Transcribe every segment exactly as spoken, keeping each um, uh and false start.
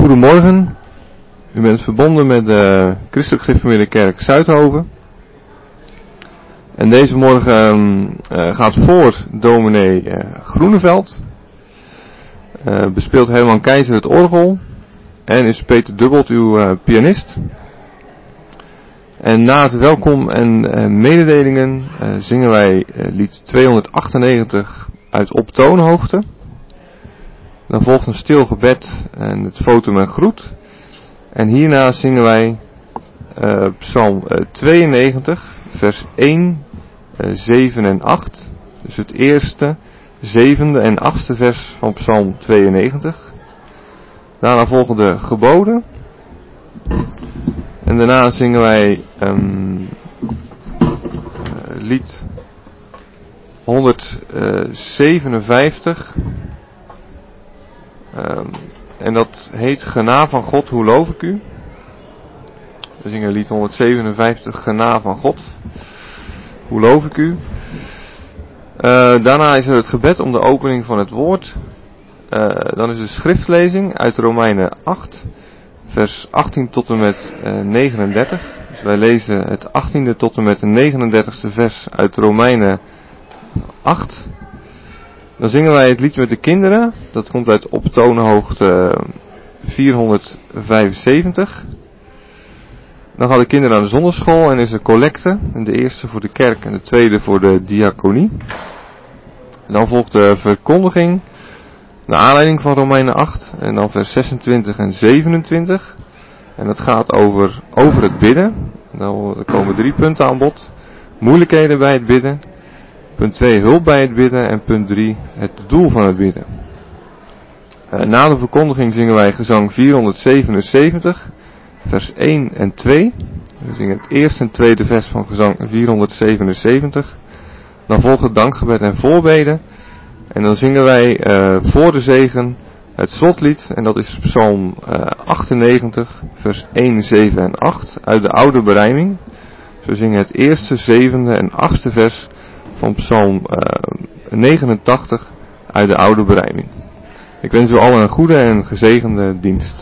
Goedemorgen, u bent verbonden met de Christelijk Gereformeerde Kerk Zuidhoven. En deze morgen uh, gaat voor dominee uh, Groeneveld. Uh, bespeelt Herman Keizer het orgel. En is Peter Dubbelt uw uh, pianist. En na het welkom en uh, mededelingen uh, zingen wij uh, lied tweehonderdachtennegentig uit Op toonhoogte. Dan volgt een stil gebed en het fotum en groet. En hierna zingen wij uh, psalm uh, tweeënnegentig, vers één, uh, zeven en acht. Dus het eerste, zevende en achtste vers van psalm tweeënnegentig. Daarna volgen de geboden. En daarna zingen wij um, uh, lied honderdzevenenvijftig. Um, en dat heet Gena van God, hoe loof ik u? We zingen lied honderdzevenenvijftig, Gena van God, hoe loof ik u? Uh, daarna is er het gebed om de opening van het woord. Uh, dan is de schriftlezing uit Romeinen acht, vers achttien tot en met uh, negenendertig. Dus wij lezen het achttiende tot en met de negenendertigste vers uit Romeinen acht. Dan zingen wij het lied met de kinderen. Dat komt uit Op toonhoogte vierhonderdvijfenzeventig. Dan gaan de kinderen naar de zondagschool en is er collecte. En de eerste voor de kerk en de tweede voor de diaconie. En dan volgt de verkondiging naar aanleiding van Romeinen acht. En dan vers zesentwintig en zevenentwintig. En dat gaat over, over het bidden. En dan er komen drie punten aan bod. Moeilijkheden bij het bidden. Punt twee, hulp bij het bidden. En punt drie, het doel van het bidden. Uh, na de verkondiging zingen wij gezang vierhonderdzevenenzeventig, vers één en twee. We zingen het eerste en tweede vers van gezang vierhonderdzevenenzeventig. Dan volgt het dankgebed en voorbeden. En dan zingen wij uh, voor de zegen het slotlied. En dat is psalm uh, achtennegentig, vers één, zeven en acht uit de oude berijming. Dus we zingen het eerste, zevende en achtste vers van psalm uh, negenentachtig uit de oude berijming. Ik wens u allen een goede en gezegende dienst.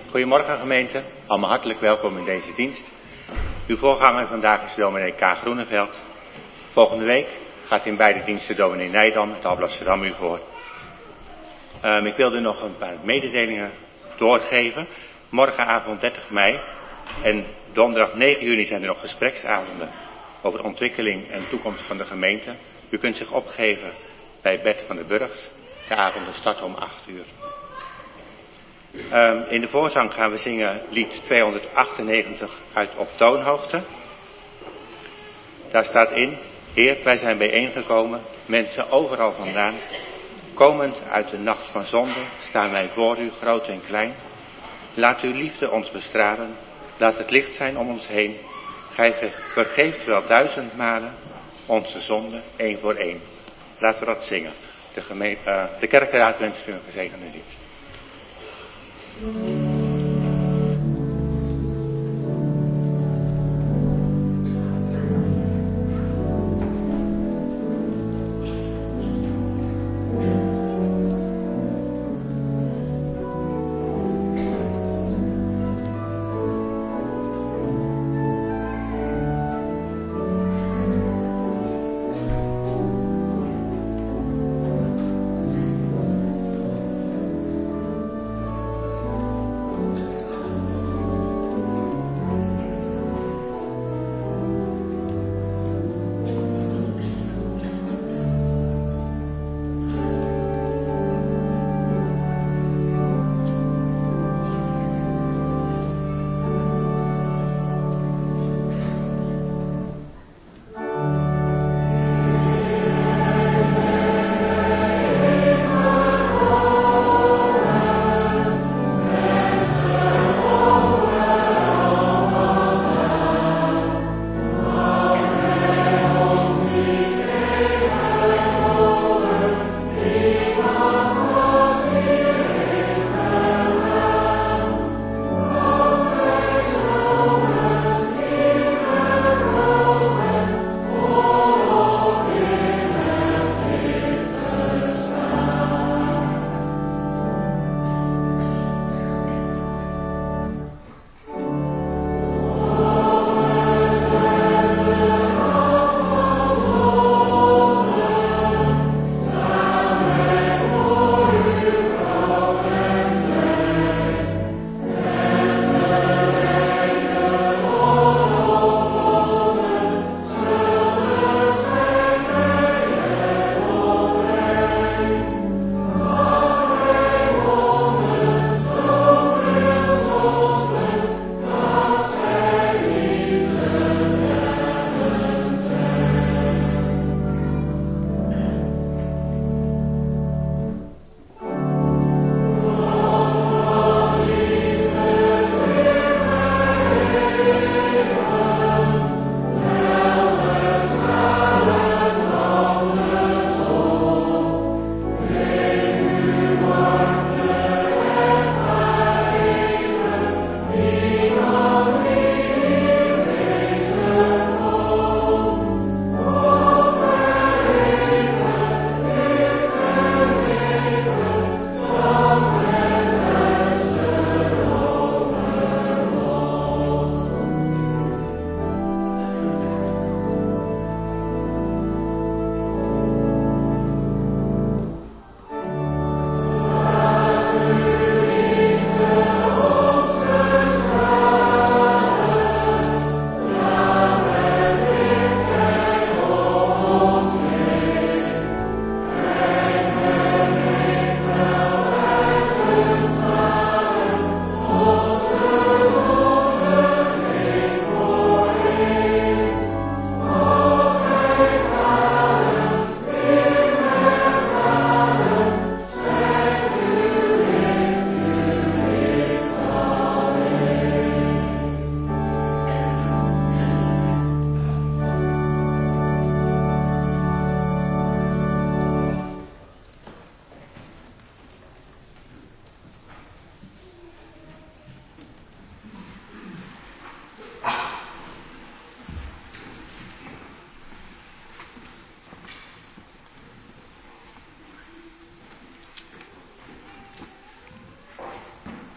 Goedemorgen gemeente, allemaal hartelijk welkom in deze dienst. Uw voorganger vandaag is dominee K. Groeneveld. Volgende week gaat in beide diensten dominee Nijdam uit Alblasserdam u voor. Um, ik wilde nog een paar mededelingen doorgeven. Morgenavond dertig mei en donderdag negen juni zijn er nog gespreksavonden over de ontwikkeling en toekomst van de gemeente. U kunt zich opgeven bij Bert van der Burgt. De avonden starten om acht uur. Um, in de voorzang gaan we zingen lied tweehonderdachtennegentig uit Op toonhoogte. Daar staat in: Heer, wij zijn bijeengekomen, mensen overal vandaan. Komend uit de nacht van zonde staan wij voor u, groot en klein. Laat uw liefde ons bestralen, laat het licht zijn om ons heen. Gij vergeeft wel duizend malen onze zonde, één voor één. Laten we dat zingen. De, gemeente, uh, de kerkenraad wenst u een gezegende dienst.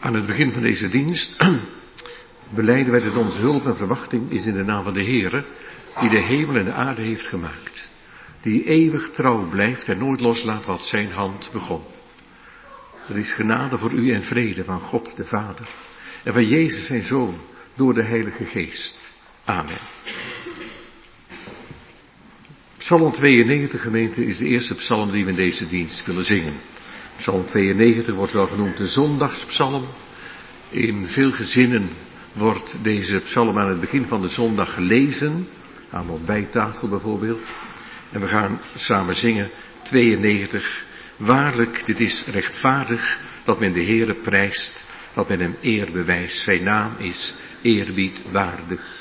Aan het begin van deze dienst belijden wij dat onze hulp en verwachting is in de naam van de Heere, die de hemel en de aarde heeft gemaakt. Die eeuwig trouw blijft en nooit loslaat wat zijn hand begon. Er is genade voor u en vrede van God de Vader en van Jezus zijn Zoon door de Heilige Geest. Amen. Psalm tweeënnegentig, gemeente, is de eerste psalm die we in deze dienst willen zingen. Psalm tweeënnegentig wordt wel genoemd de zondagspsalm. In veel gezinnen wordt deze psalm aan het begin van de zondag gelezen, aan de ontbijttafel bijvoorbeeld. En we gaan samen zingen tweeënnegentig. Waarlijk, dit is rechtvaardig dat men de Heere prijst, dat men hem eer bewijst. Zijn naam is eerbiedwaardig.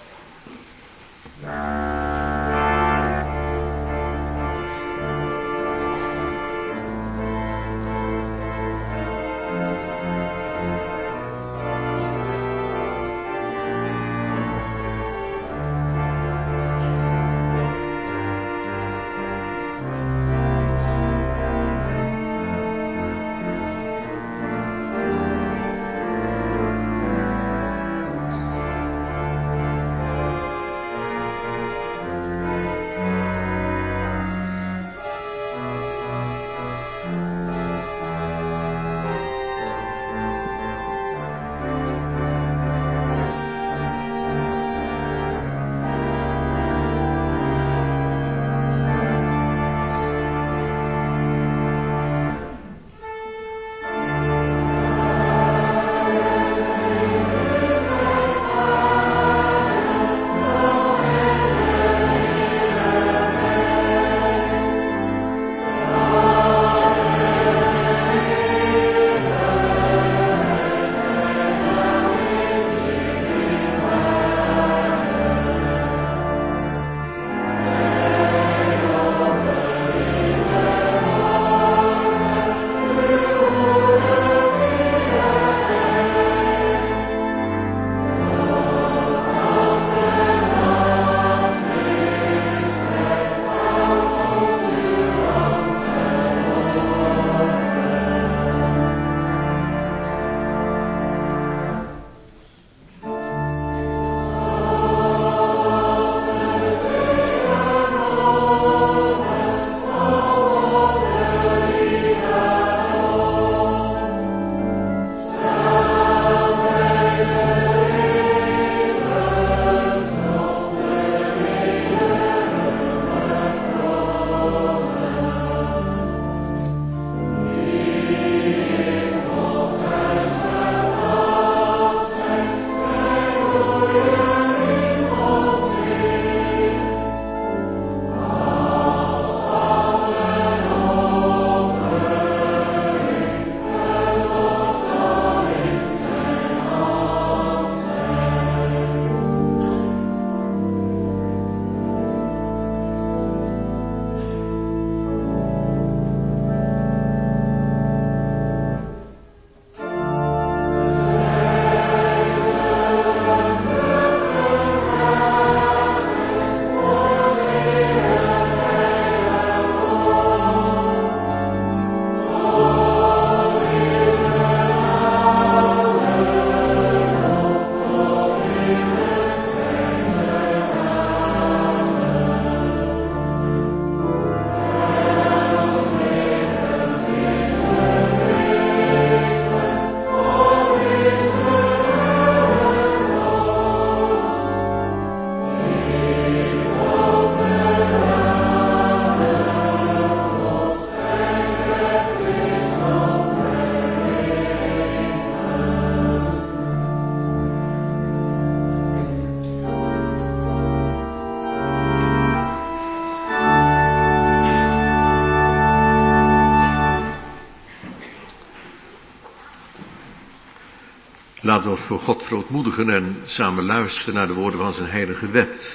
Laten we ons voor God verootmoedigen en samen luisteren naar de woorden van zijn heilige wet.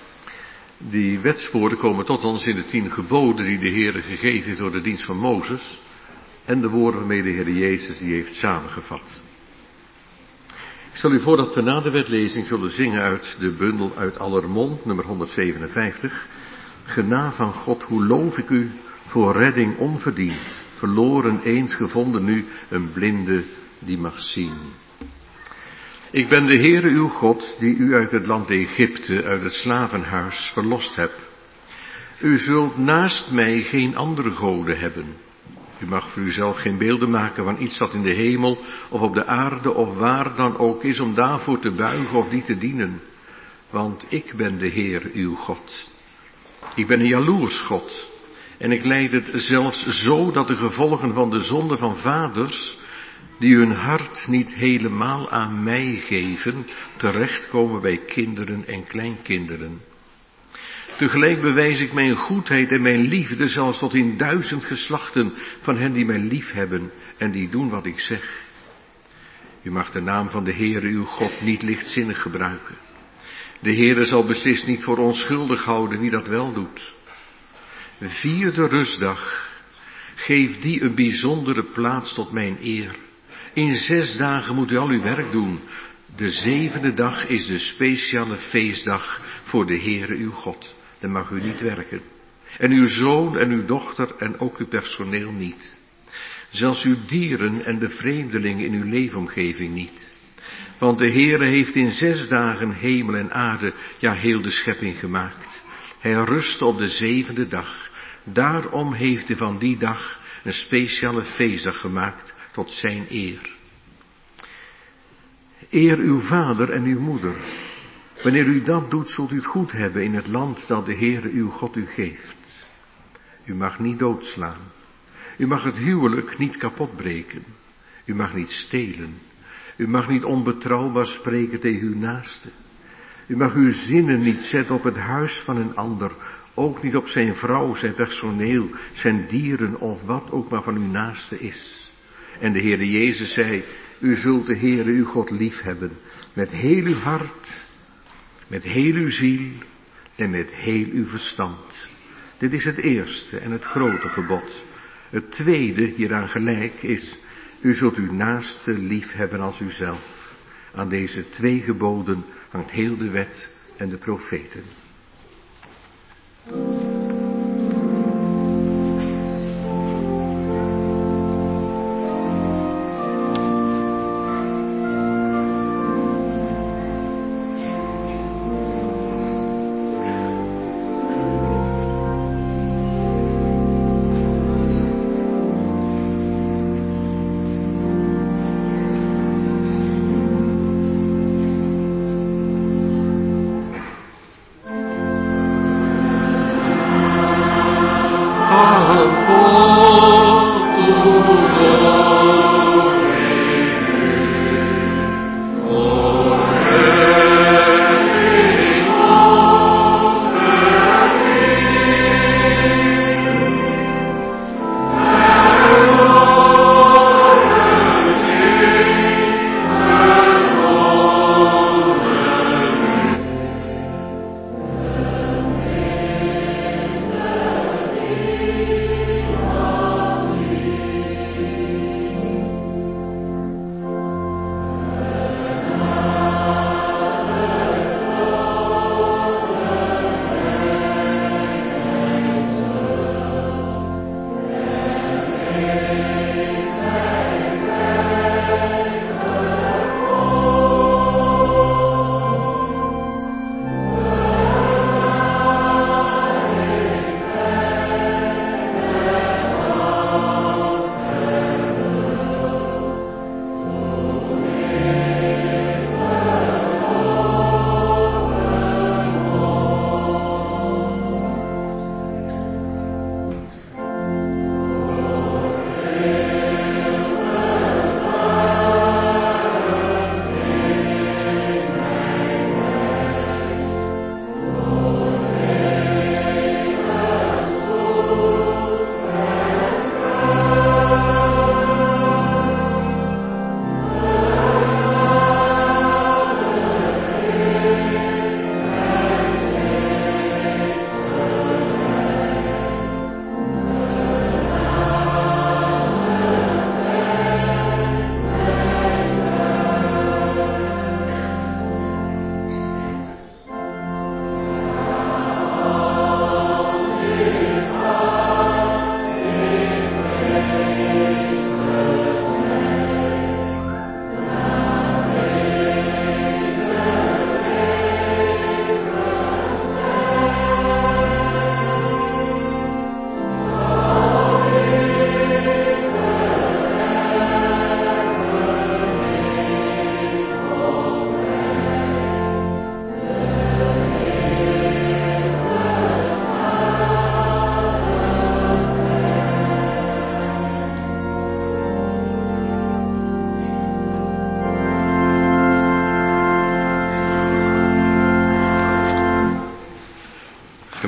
Die wetswoorden komen tot ons in de tien geboden die de Heer gegeven heeft door de dienst van Mozes en de woorden waarmee de Heer Jezus die heeft samengevat. Ik stel u voor dat we na de wetlezing zullen zingen uit de bundel uit aller mond, nummer honderdzevenenvijftig. Genade van God, hoe loof ik u voor redding onverdiend, verloren eens gevonden nu, een blinde die mag zien. Ik ben de Heere uw God, die u uit het land Egypte, uit het slavenhuis, verlost heb. U zult naast mij geen andere goden hebben. U mag voor uzelf geen beelden maken van iets dat in de hemel of op de aarde of waar dan ook is, om daarvoor te buigen of die te dienen. Want ik ben de Heer uw God. Ik ben een jaloers God. En ik leid het zelfs zo dat de gevolgen van de zonde van vaders, die hun hart niet helemaal aan mij geven, terechtkomen bij kinderen en kleinkinderen. Tegelijk bewijs ik mijn goedheid en mijn liefde zelfs tot in duizend geslachten van hen die mij lief hebben en die doen wat ik zeg. U mag de naam van de Heere uw God niet lichtzinnig gebruiken. De Heere zal beslist niet voor onschuldig houden wie dat wel doet. Vierde rustdag, geef die een bijzondere plaats tot mijn eer. In zes dagen moet u al uw werk doen. De zevende dag is de speciale feestdag voor de Heere uw God. Dan mag u niet werken. En uw zoon en uw dochter en ook uw personeel niet. Zelfs uw dieren en de vreemdelingen in uw leefomgeving niet. Want de Heere heeft in zes dagen hemel en aarde, ja heel de schepping gemaakt. Hij rustte op de zevende dag. Daarom heeft hij van die dag een speciale feestdag gemaakt tot zijn eer. Eer uw vader en uw moeder. Wanneer u dat doet, zult u het goed hebben in het land dat de Heere uw God u geeft. U mag niet doodslaan. U mag het huwelijk niet kapot breken. U mag niet stelen. U mag niet onbetrouwbaar spreken tegen uw naaste. U mag uw zinnen niet zetten op het huis van een ander, ook niet op zijn vrouw, zijn personeel, zijn dieren of wat ook maar van uw naaste is. En de Heere Jezus zei, u zult de Heere uw God lief hebben, met heel uw hart, met heel uw ziel en met heel uw verstand. Dit is het eerste en het grote gebod. Het tweede hieraan gelijk is, u zult uw naaste lief hebben als uzelf. Aan deze twee geboden hangt heel de wet en de profeten.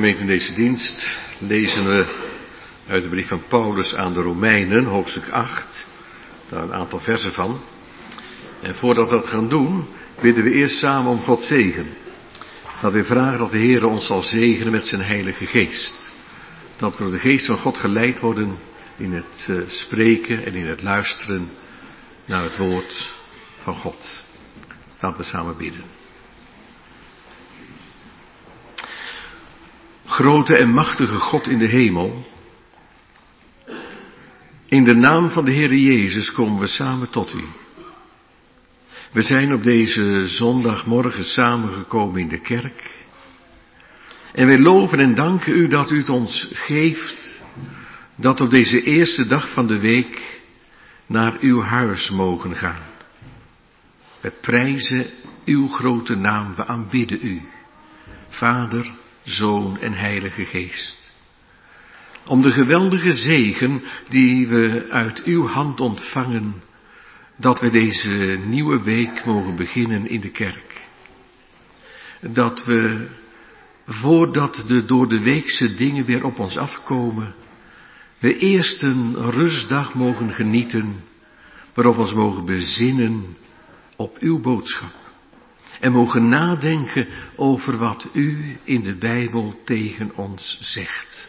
gemeente, in deze dienst lezen we uit de brief van Paulus aan de Romeinen, hoofdstuk acht, daar een aantal versen van. En voordat we dat gaan doen, bidden we eerst samen om Gods zegen. Dat we vragen dat de Heer ons zal zegenen met zijn heilige geest. Dat we door de geest van God geleid worden in het uh, spreken en in het luisteren naar het woord van God. Laten we samen bidden. Grote en machtige God in de hemel, in de naam van de Heer Jezus komen we samen tot u. We zijn op deze zondagmorgen samengekomen in de kerk. En wij loven en danken u dat u het ons geeft, dat op deze eerste dag van de week naar uw huis mogen gaan. We prijzen uw grote naam, we aanbidden u, Vader, Zoon en Heilige Geest. Om de geweldige zegen die we uit uw hand ontvangen, dat we deze nieuwe week mogen beginnen in de kerk. Dat we, voordat de door de weekse dingen weer op ons afkomen, we eerst een rustdag mogen genieten, waarop we ons mogen bezinnen op uw boodschap. En mogen nadenken over wat u in de Bijbel tegen ons zegt.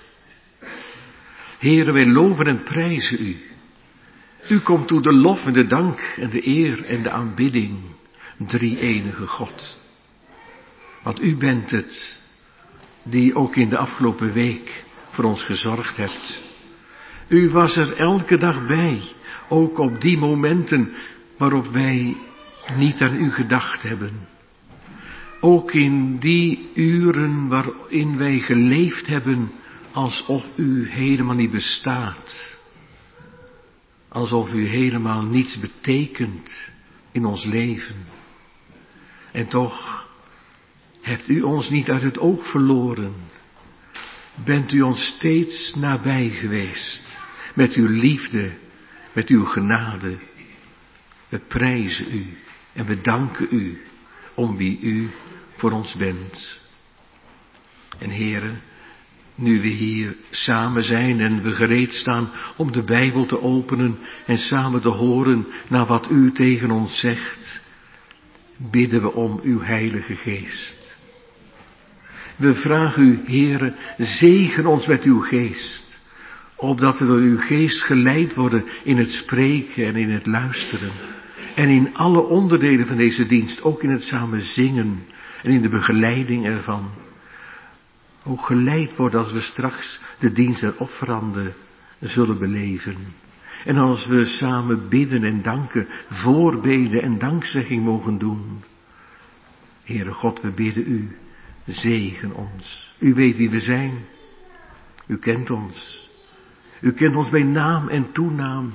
Heere, wij loven en prijzen u. U komt toe de lof en de dank en de eer en de aanbidding, drie-enige God. Want u bent het die ook in de afgelopen week voor ons gezorgd hebt. U was er elke dag bij, ook op die momenten waarop wij niet aan u gedacht hebben. Ook in die uren waarin wij geleefd hebben alsof u helemaal niet bestaat. Alsof u helemaal niets betekent in ons leven. En toch hebt u ons niet uit het oog verloren. Bent u ons steeds nabij geweest. Met uw liefde, met uw genade. We prijzen u en we danken u om wie u voor ons bent. En Heere, nu we hier samen zijn en we gereed staan om de Bijbel te openen en samen te horen naar wat u tegen ons zegt, bidden we om uw Heilige Geest. We vragen u, Heere, zegen ons met uw geest, opdat we door uw geest geleid worden in het spreken en in het luisteren. En in alle onderdelen van deze dienst, ook in het samen zingen en in de begeleiding ervan. Ook geleid worden als we straks de dienst der offeranden zullen beleven. En als we samen bidden en danken, voorbeden en dankzegging mogen doen. Heere God, we bidden u, zegen ons. U weet wie we zijn. U kent ons. U kent ons bij naam en toenaam.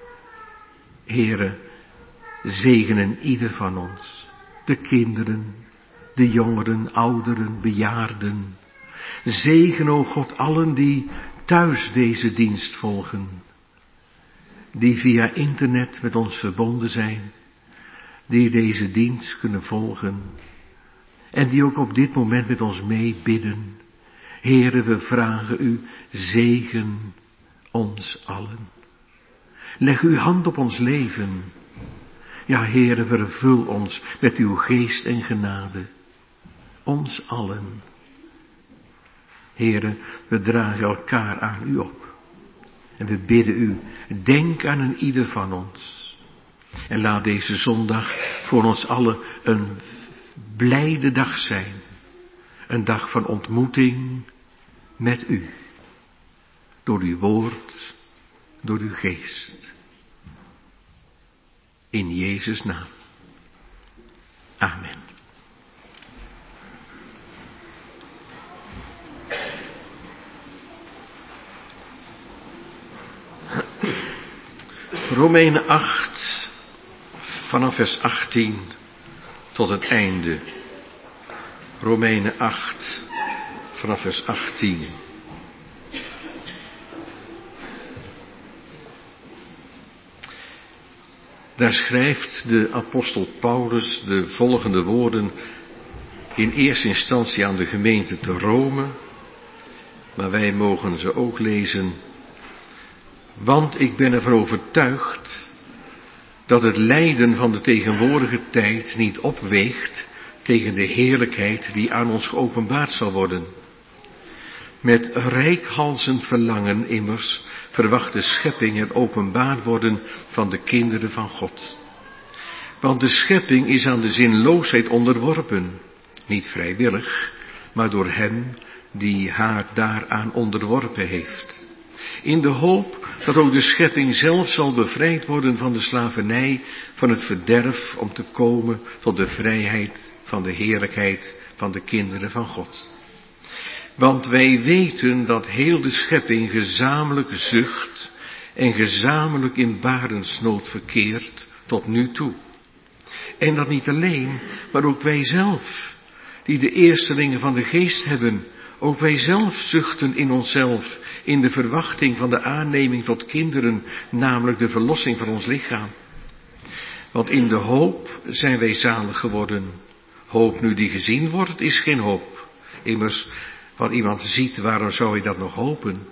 Heere, zegenen ieder van ons. De kinderen, de jongeren, ouderen, bejaarden. Zegen, o God, allen die thuis deze dienst volgen. Die via internet met ons verbonden zijn. Die deze dienst kunnen volgen. En die ook op dit moment met ons meebidden. Heere, we vragen u, zegen ons allen. Leg uw hand op ons leven. Ja, Heere, vervul ons met uw geest en genade. Ons allen. Heere, we dragen elkaar aan u op. En we bidden u, denk aan een ieder van ons. En laat deze zondag voor ons allen een blijde dag zijn. Een dag van ontmoeting met u. Door uw woord, door uw geest. In Jezus' naam. Amen. Romeinen acht, vanaf vers achttien tot het einde. Romeinen acht, vanaf vers achttien. Daar schrijft de apostel Paulus de volgende woorden in eerste instantie aan de gemeente te Rome maar wij mogen ze ook lezen. Want ik ben ervan overtuigd dat het lijden van de tegenwoordige tijd niet opweegt tegen de heerlijkheid die aan ons geopenbaard zal worden. Met reikhalzend verlangen immers verwacht de schepping het openbaar worden van de kinderen van God. Want de schepping is aan de zinloosheid onderworpen, niet vrijwillig, maar door hem die haar daaraan onderworpen heeft. In de hoop dat ook de schepping zelf zal bevrijd worden van de slavernij, van het verderf, om te komen tot de vrijheid van de heerlijkheid van de kinderen van God. Want wij weten dat heel de schepping gezamenlijk zucht en gezamenlijk in barensnood verkeert tot nu toe. En dat niet alleen, maar ook wij zelf, die de eerstelingen van de geest hebben, ook wij zelf zuchten in onszelf, in de verwachting van de aanneming tot kinderen, namelijk de verlossing van ons lichaam. Want in de hoop zijn wij zalig geworden. Hoop nu die gezien wordt, is geen hoop. Immers, wat iemand ziet, waarom zou hij dat nog hopen?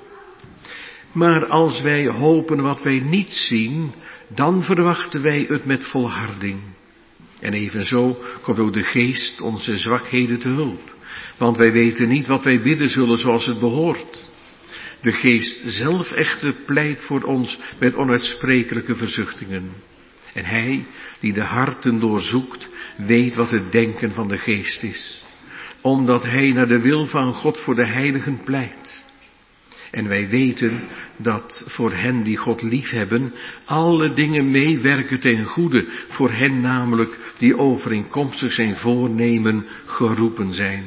Maar als wij hopen wat wij niet zien, dan verwachten wij het met volharding. En evenzo komt ook de geest onze zwakheden te hulp. Want wij weten niet wat wij bidden zullen zoals het behoort. De geest zelf echter pleit voor ons met onuitsprekelijke verzuchtingen. En hij, die de harten doorzoekt, weet wat het denken van de geest is. Omdat hij naar de wil van God voor de heiligen pleit. En wij weten dat voor hen die God liefhebben, alle dingen meewerken ten goede, voor hen namelijk die overeenkomstig zijn voornemen geroepen zijn.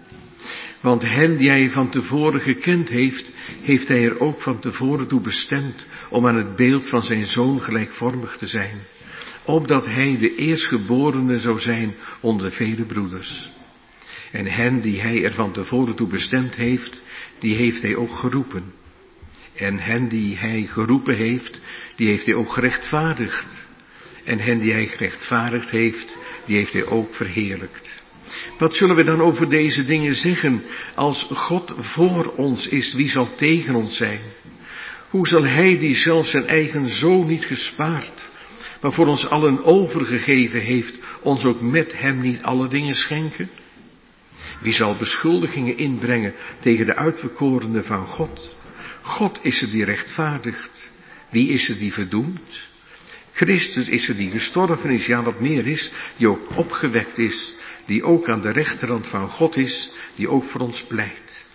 Want hen die hij van tevoren gekend heeft, heeft hij er ook van tevoren toe bestemd om aan het beeld van zijn zoon gelijkvormig te zijn, opdat hij de eerstgeborene zou zijn onder vele broeders. En hen die hij er van tevoren toe bestemd heeft, die heeft hij ook geroepen. En hen die hij geroepen heeft, die heeft hij ook gerechtvaardigd. En hen die hij gerechtvaardigd heeft, die heeft hij ook verheerlijkt. Wat zullen we dan over deze dingen zeggen? Als God voor ons is, wie zal tegen ons zijn? Hoe zal hij die zelfs zijn eigen zoon niet gespaard, maar voor ons allen overgegeven heeft, ons ook met hem niet alle dingen schenken? Wie zal beschuldigingen inbrengen tegen de uitverkorenen van God? God is er die rechtvaardigt. Wie is er die verdoemt? Christus is er die gestorven is, ja wat meer is, die ook opgewekt is, die ook aan de rechterhand van God is, die ook voor ons pleit.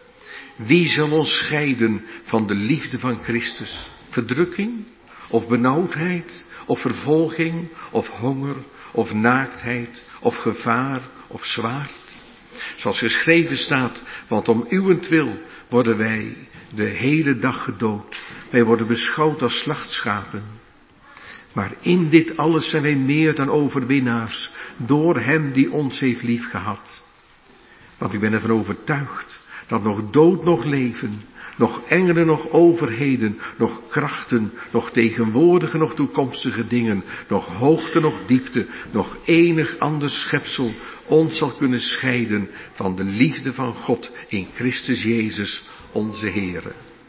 Wie zal ons scheiden van de liefde van Christus? Verdrukking? Of benauwdheid? Of vervolging? Of honger? Of naaktheid? Of gevaar? Of zwaard? Zoals geschreven staat, want om uwentwil worden wij de hele dag gedood. Wij worden beschouwd als slachtschapen. Maar in dit alles zijn wij meer dan overwinnaars, door hem die ons heeft liefgehad. Want ik ben ervan overtuigd, dat nog dood, nog leven, nog engelen, nog overheden, nog krachten, nog tegenwoordige, nog toekomstige dingen, nog hoogte, nog diepte, nog enig ander schepsel ons zal kunnen scheiden van de liefde van God in Christus Jezus, onze Heere.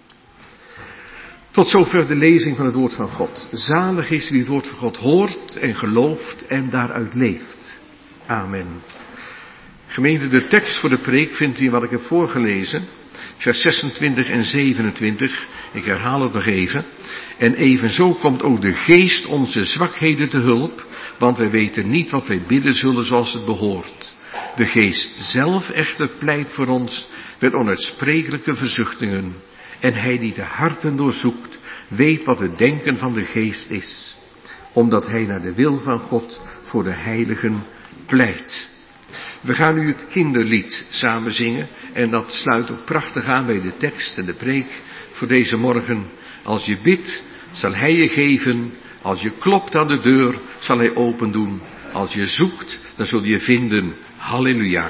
Tot zover de lezing van het woord van God. Zalig is wie het woord van God hoort en gelooft en daaruit leeft. Amen. Gemeente, de tekst voor de preek vindt u in wat ik heb voorgelezen. Vers zesentwintig en zevenentwintig. Ik herhaal het nog even. En evenzo komt ook de geest onze zwakheden te hulp, want wij weten niet wat wij bidden zullen zoals het behoort. De geest zelf echter pleit voor ons met onuitsprekelijke verzuchtingen. En hij die de harten doorzoekt, weet wat het denken van de geest is, omdat hij naar de wil van God voor de heiligen pleit. We gaan nu het kinderlied samen zingen en dat sluit ook prachtig aan bij de tekst en de preek voor deze morgen. Als je bidt, zal hij je geven. Als je klopt aan de deur, zal hij open doen. Als je zoekt, dan zul je vinden. Halleluja.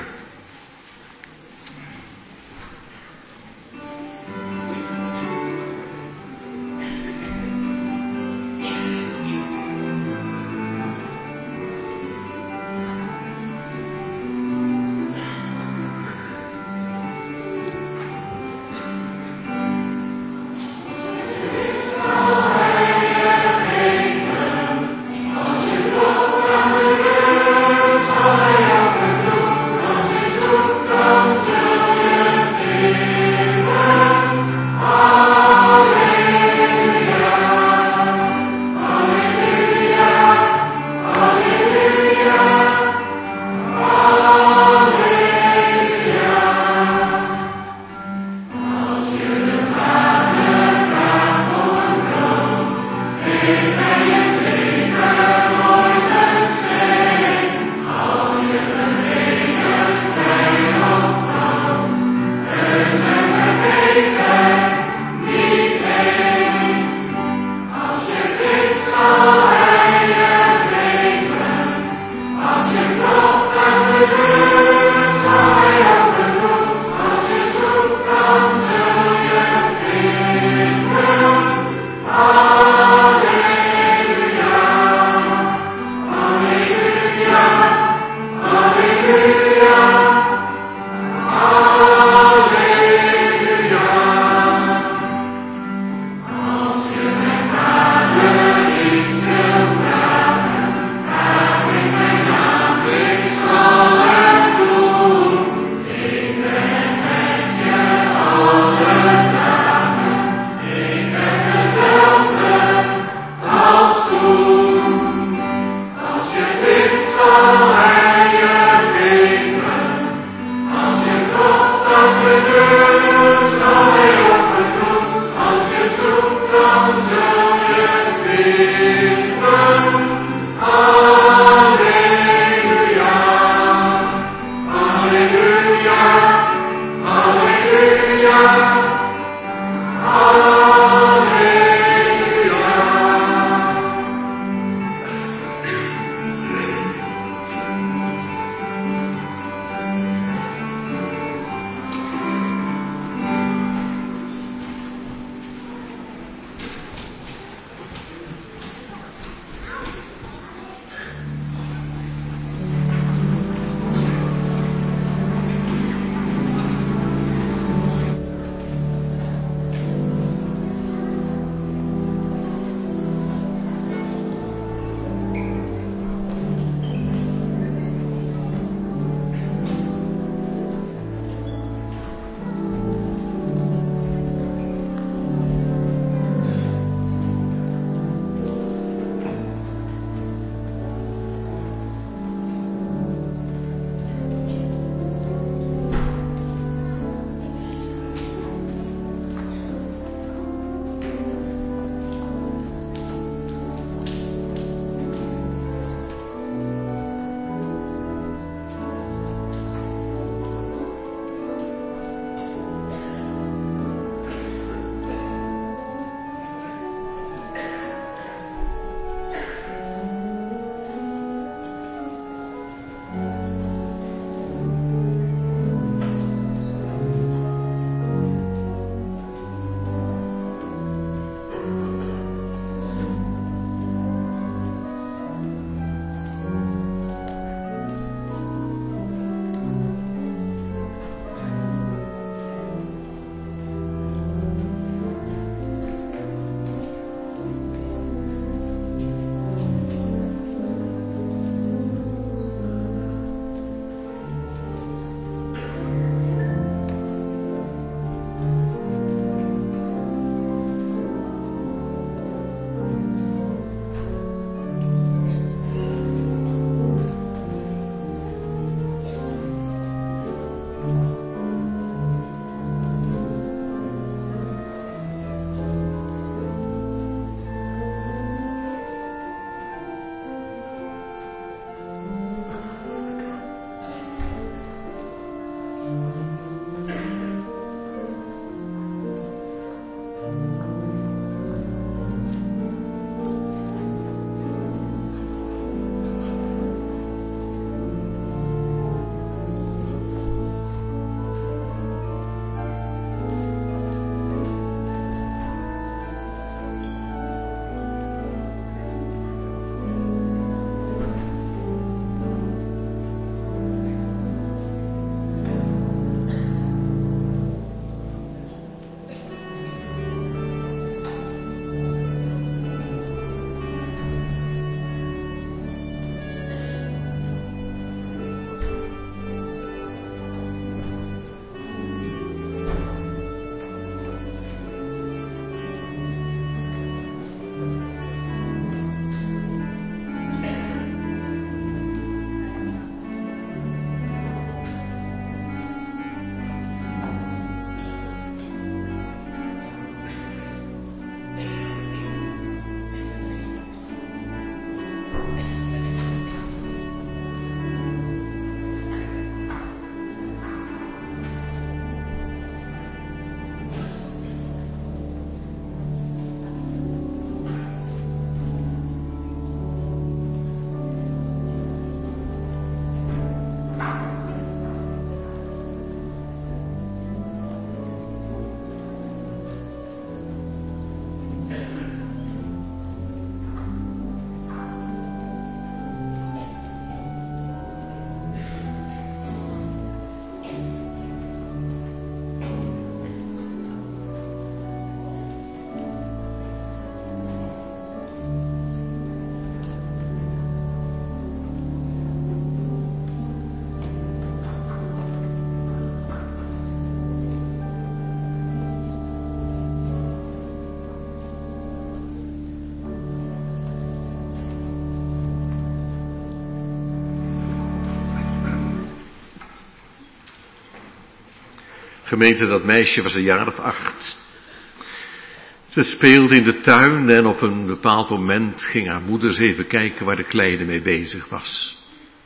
Gemeente, dat meisje was een jaar of acht. Ze speelde in de tuin en op een bepaald moment ging haar moeder eens even kijken waar de kleine mee bezig was.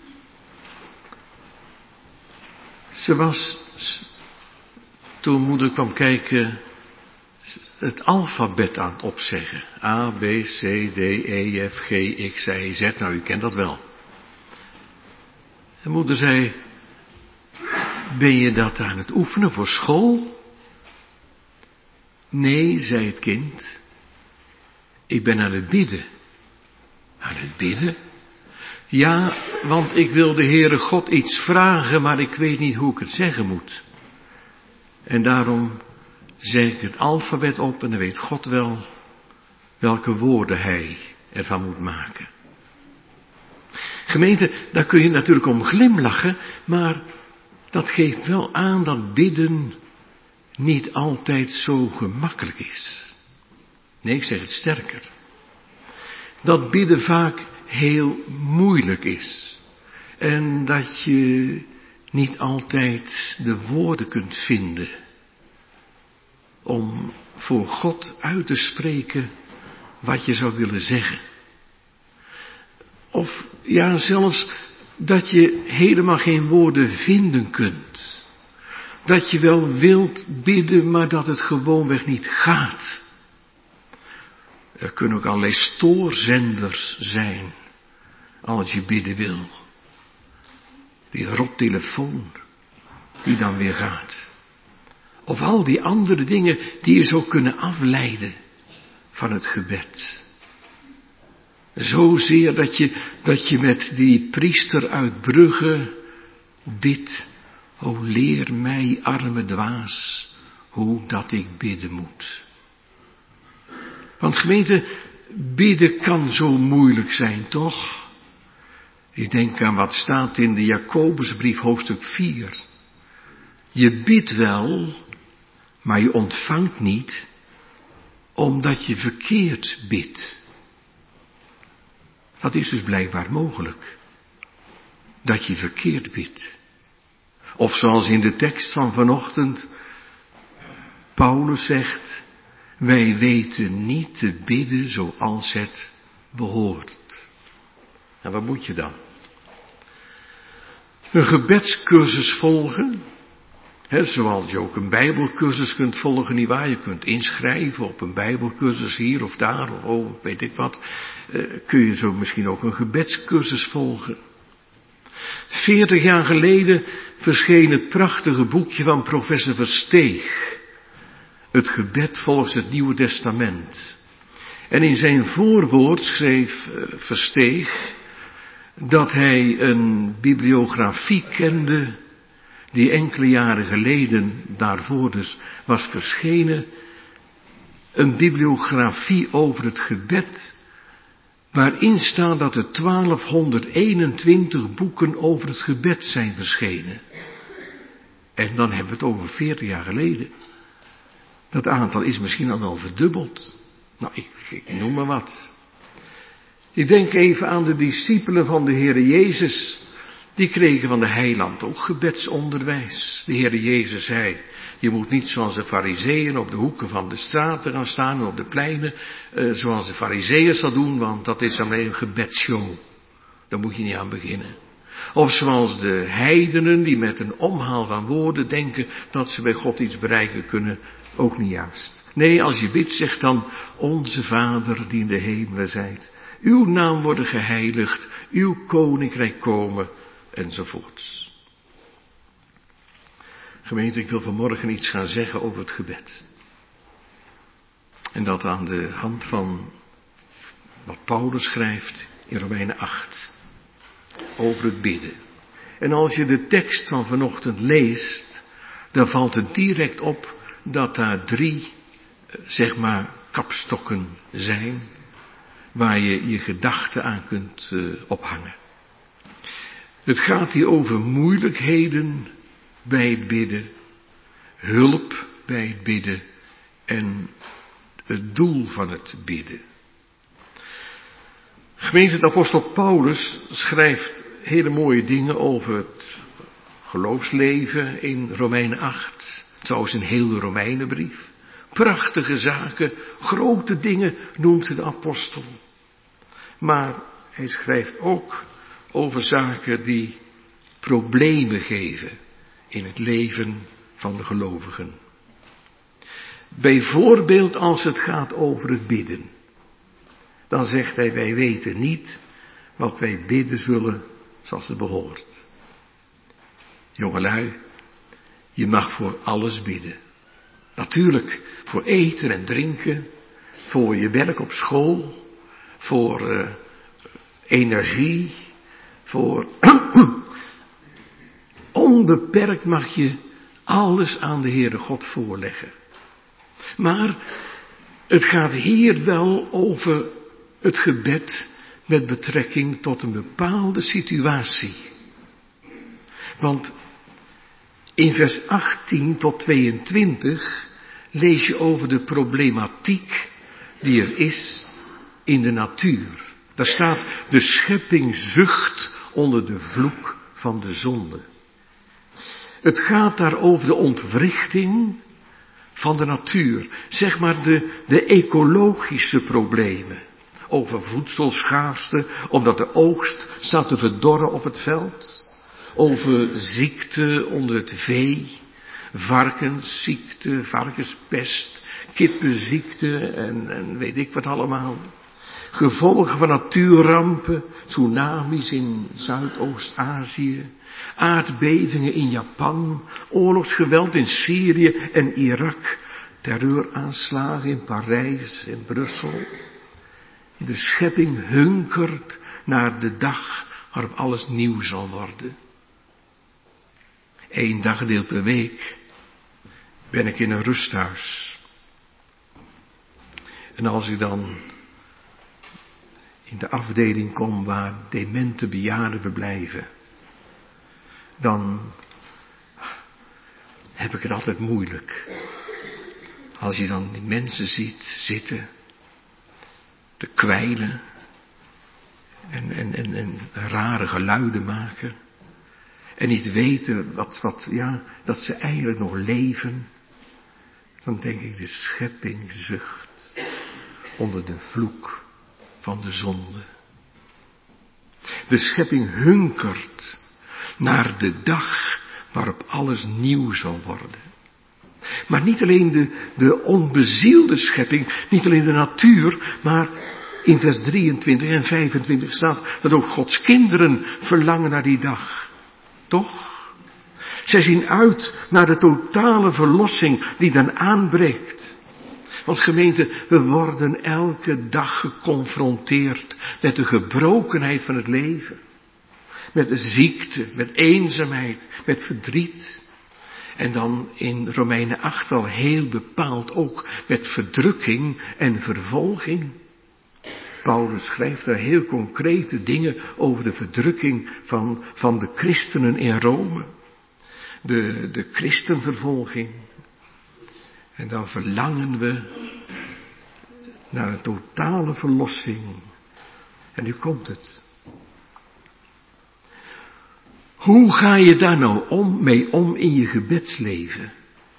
Ze was, toen moeder kwam kijken, het alfabet aan het opzeggen. A, B, C, D, E, F, G, X, Y, Z. Nou, u kent dat wel. En moeder zei, ben je dat aan het oefenen voor school? Nee, zei het kind. Ik ben aan het bidden. Aan het bidden? Ja, want ik wil de Heere God iets vragen, maar ik weet niet hoe ik het zeggen moet. En daarom zeg ik het alfabet op en dan weet God wel welke woorden hij ervan moet maken. Gemeente, daar kun je natuurlijk om glimlachen, maar dat geeft wel aan dat bidden niet altijd zo gemakkelijk is. Nee, ik zeg het sterker. Dat bidden vaak heel moeilijk is. En dat je niet altijd de woorden kunt vinden om voor God uit te spreken wat je zou willen zeggen. Of ja, zelfs dat je helemaal geen woorden vinden kunt. Dat je wel wilt bidden, maar dat het gewoonweg niet gaat. Er kunnen ook allerlei stoorzenders zijn als je bidden wil. Die rottelefoon die dan weer gaat. Of al die andere dingen die je zou kunnen afleiden van het gebed. Zozeer dat je, dat je met die priester uit Brugge bidt. O leer mij, arme dwaas, hoe dat ik bidden moet. Want gemeente, bidden kan zo moeilijk zijn, toch? Ik denk aan wat staat in de Jacobusbrief hoofdstuk vier. Je bidt wel, maar je ontvangt niet, omdat je verkeerd bidt. Dat is dus blijkbaar mogelijk. Dat je verkeerd bidt. Of zoals in de tekst van vanochtend, Paulus zegt, wij weten niet te bidden zoals het behoort. En wat moet je dan? Een gebedscursus volgen, hè, zoals je ook een bijbelcursus kunt volgen, nietwaar? Je kunt inschrijven op een bijbelcursus hier of daar, of oh, weet ik wat. Uh, kun je zo misschien ook een gebedscursus volgen. Veertig jaar geleden verscheen het prachtige boekje van professor Versteeg. Het gebed volgens het Nieuwe Testament. En in zijn voorwoord schreef uh, Versteeg dat hij een bibliografie kende die enkele jaren geleden daarvoor dus was verschenen. Een bibliografie over het gebed waarin staat dat er twaalfhonderdeenentwintig boeken over het gebed zijn verschenen. En dan hebben we het over veertig jaar geleden. Dat aantal is misschien al wel verdubbeld. Nou, ik, ik noem maar wat. Ik denk even aan de discipelen van de Heere Jezus. Die kregen van de heiland ook gebedsonderwijs. De Heere Jezus zei, je moet niet zoals de farizeeën op de hoeken van de straten gaan staan en op de pleinen, uh, zoals de farizeeërs dat doen, want dat is alleen een gebedsshow. Daar moet je niet aan beginnen. Of zoals de heidenen die met een omhaal van woorden denken dat ze bij God iets bereiken kunnen, ook niet juist. Nee, als je bidt, zeg dan, onze Vader die in de hemelen zijt, uw naam worden geheiligd, uw koninkrijk komen, enzovoorts. Gemeente, ik wil vanmorgen iets gaan zeggen over het gebed. En dat aan de hand van wat Paulus schrijft in Romeinen acht. Over het bidden. En als je de tekst van vanochtend leest, dan valt het direct op dat daar drie, zeg maar, kapstokken zijn, waar je je gedachten aan kunt uh, ophangen. Het gaat hier over moeilijkheden bij het bidden, hulp bij het bidden en het doel van het bidden. Gemeente, de apostel Paulus schrijft hele mooie dingen over het geloofsleven in Romeinen acht. Zoals in heel de Romeinenbrief. Prachtige zaken, grote dingen noemt de apostel. Maar hij schrijft ook over zaken die problemen geven in het leven van de gelovigen. Bijvoorbeeld als het gaat over het bidden. Dan zegt hij, wij weten niet wat wij bidden zullen zoals het behoort. Jongelui, je mag voor alles bidden. Natuurlijk, voor eten en drinken, voor je werk op school, voor uh, energie, voor... Onbeperkt mag je alles aan de Heere God voorleggen. Maar het gaat hier wel over het gebed met betrekking tot een bepaalde situatie. Want in vers achttien tot tweeëntwintig lees je over de problematiek die er is in de natuur. Daar staat, de schepping zucht onder de vloek van de zonde. Het gaat daar over de ontwrichting van de natuur. Zeg maar de, de ecologische problemen. Over voedselschaarste, omdat de oogst staat te verdorren op het veld. Over ziekte onder het vee. Varkensziekte, varkenspest, kippenziekte en, en weet ik wat allemaal. Gevolgen van natuurrampen, tsunamis in Zuidoost-Azië, aardbevingen in Japan, oorlogsgeweld in Syrië en Irak, terreuraanslagen in Parijs en Brussel. De schepping hunkert naar de dag waarop alles nieuw zal worden. Eén dagdeel per week ben ik in een rusthuis. En als ik dan in de afdeling kom waar demente bejaarden verblijven, dan heb ik het altijd moeilijk. Als je dan die mensen ziet zitten, te kwijlen en, en, en, en rare geluiden maken. En niet weten wat, wat, ja, dat ze eigenlijk nog leven. Dan denk ik, de schepping zucht onder de vloek van de zonde. De schepping hunkert naar de dag waarop alles nieuw zal worden. Maar niet alleen de, de onbezielde schepping, niet alleen de natuur, maar in vers drieëntwintig en vijfentwintig staat dat ook Gods kinderen verlangen naar die dag. Toch? Zij zien uit naar de totale verlossing die dan aanbreekt. Want gemeente, we worden elke dag geconfronteerd met de gebrokenheid van het leven. Met de ziekte, met eenzaamheid, met verdriet. En dan in Romeinen acht al heel bepaald ook met verdrukking en vervolging. Paulus schrijft daar heel concrete dingen over de verdrukking van, van de christenen in Rome. De, de christenvervolging. En dan verlangen we naar een totale verlossing. En nu komt het. Hoe ga je daar nou om, mee om in je gebedsleven?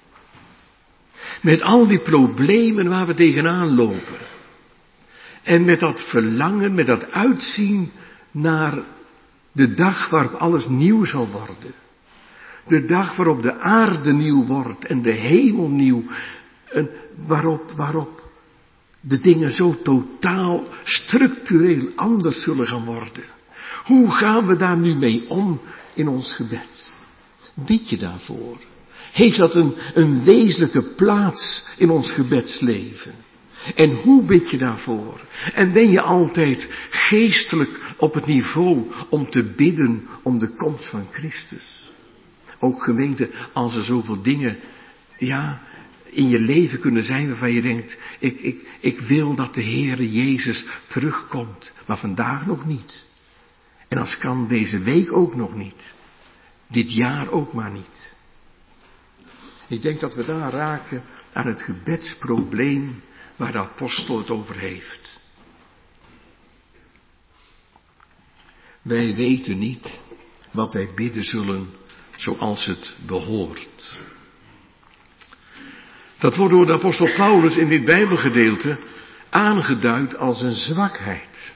Met al die problemen waar we tegenaan lopen. En met dat verlangen, met dat uitzien naar de dag waarop alles nieuw zal worden. De dag waarop de aarde nieuw wordt en de hemel nieuw. En waarop, waarop de dingen zo totaal structureel anders zullen gaan worden. Hoe gaan we daar nu mee om in ons gebed? Bid je daarvoor? Heeft dat een, een wezenlijke plaats in ons gebedsleven? En hoe bid je daarvoor? En ben je altijd geestelijk op het niveau om te bidden om de komst van Christus? Ook gemeente, als er zoveel dingen, ja, in je leven kunnen zijn waarvan je denkt, ik, ik, ik wil dat de Heere Jezus terugkomt, maar vandaag nog niet. En als kan deze week ook nog niet. Dit jaar ook maar niet. Ik denk dat we daar raken aan het gebedsprobleem waar de apostel het over heeft. Wij weten niet wat wij bidden zullen zoals het behoort. Dat wordt door de apostel Paulus in dit Bijbelgedeelte aangeduid als een zwakheid.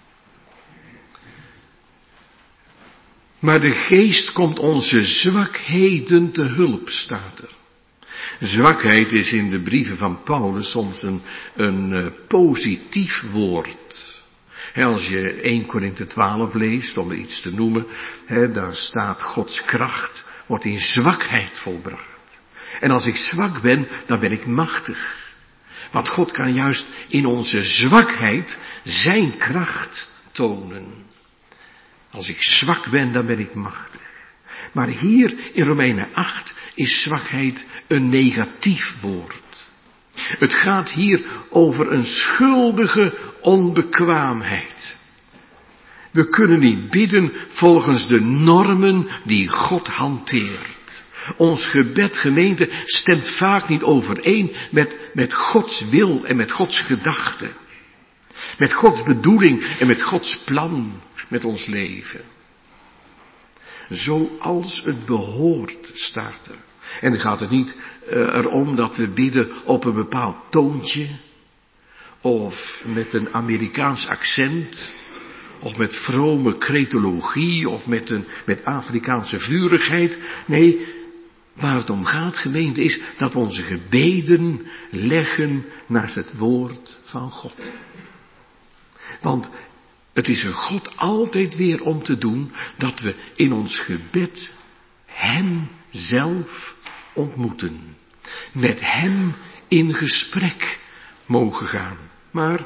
Maar de geest komt onze zwakheden te hulp, staat er. Zwakheid is in de brieven van Paulus soms een, een uh, positief woord. He, als je eerste Korinthe twaalf leest, om er iets te noemen, he, daar staat Gods kracht, wordt in zwakheid volbracht. En als ik zwak ben, dan ben ik machtig. Want God kan juist in onze zwakheid zijn kracht tonen. Als ik zwak ben, dan ben ik machtig. Maar hier in Romeinen acht is zwakheid een negatief woord. Het gaat hier over een schuldige onbekwaamheid. We kunnen niet bidden volgens de normen die God hanteert. Ons gebed, gemeente, stemt vaak niet overeen met, met Gods wil en met Gods gedachte. Met Gods bedoeling en met Gods plan met ons leven. Zoals het behoort, staat er. En dan gaat het niet uh, erom dat we bidden op een bepaald toontje, of met een Amerikaans accent, of met vrome cretologie, of met, een, met Afrikaanse vurigheid. Nee, waar het om gaat, gemeente, is dat we onze gebeden leggen naast het woord van God. Want het is er God altijd weer om te doen dat we in ons gebed Hem zelf ontmoeten. Met Hem in gesprek mogen gaan. Maar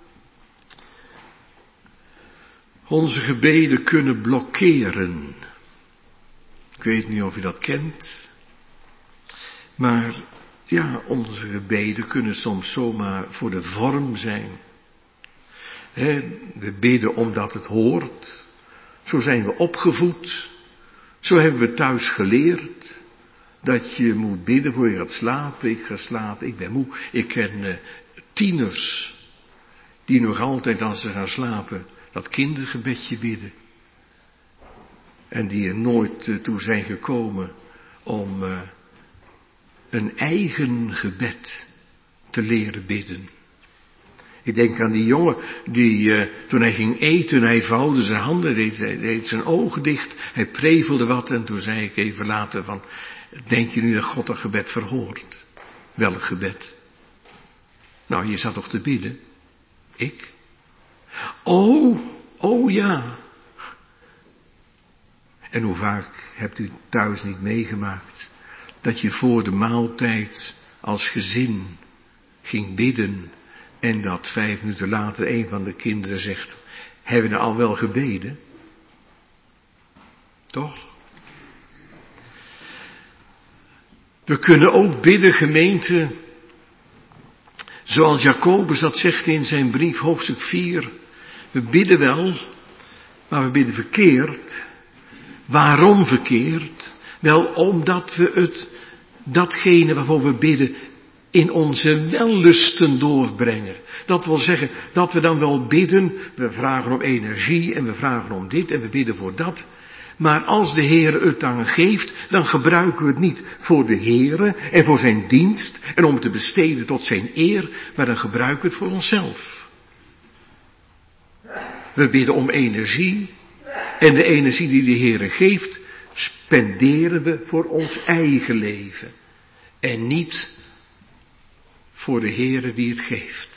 onze gebeden kunnen blokkeren. Ik weet niet of u dat kent. Maar ja, onze gebeden kunnen soms zomaar voor de vorm zijn. He, we bidden omdat het hoort. Zo zijn we opgevoed. Zo hebben we thuis geleerd. Dat je moet bidden voor je gaat slapen. Ik ga slapen, ik ben moe. Ik ken uh, tieners. Die nog altijd als ze gaan slapen dat kindergebedje bidden. En die er nooit uh, toe zijn gekomen om uh, een eigen gebed te leren bidden. Ik denk aan die jongen die uh, toen hij ging eten, hij vouwde zijn handen, deed, deed zijn ogen dicht, hij prevelde wat en toen zei ik even later van, denk je nu dat God dat gebed verhoort? Welk gebed? Nou, je zat toch te bidden? Ik? Oh, oh ja. En hoe vaak hebt u thuis niet meegemaakt dat je voor de maaltijd als gezin ging bidden en dat vijf minuten later een van de kinderen zegt, hebben we al wel gebeden? Toch? We kunnen ook bidden, gemeente, zoals Jacobus dat zegt in zijn brief, hoofdstuk vier. We bidden wel, maar we bidden verkeerd. Waarom verkeerd? Wel omdat we het, datgene waarvoor we bidden, in onze wellusten doorbrengen. Dat wil zeggen dat we dan wel bidden, we vragen om energie en we vragen om dit en we bidden voor dat. Maar als de Heer het dan geeft, dan gebruiken we het niet voor de Heere en voor zijn dienst en om het te besteden tot zijn eer, maar dan gebruiken we het voor onszelf. We bidden om energie en de energie die de Heere geeft, spenderen we voor ons eigen leven en niet voor de Heere die het geeft.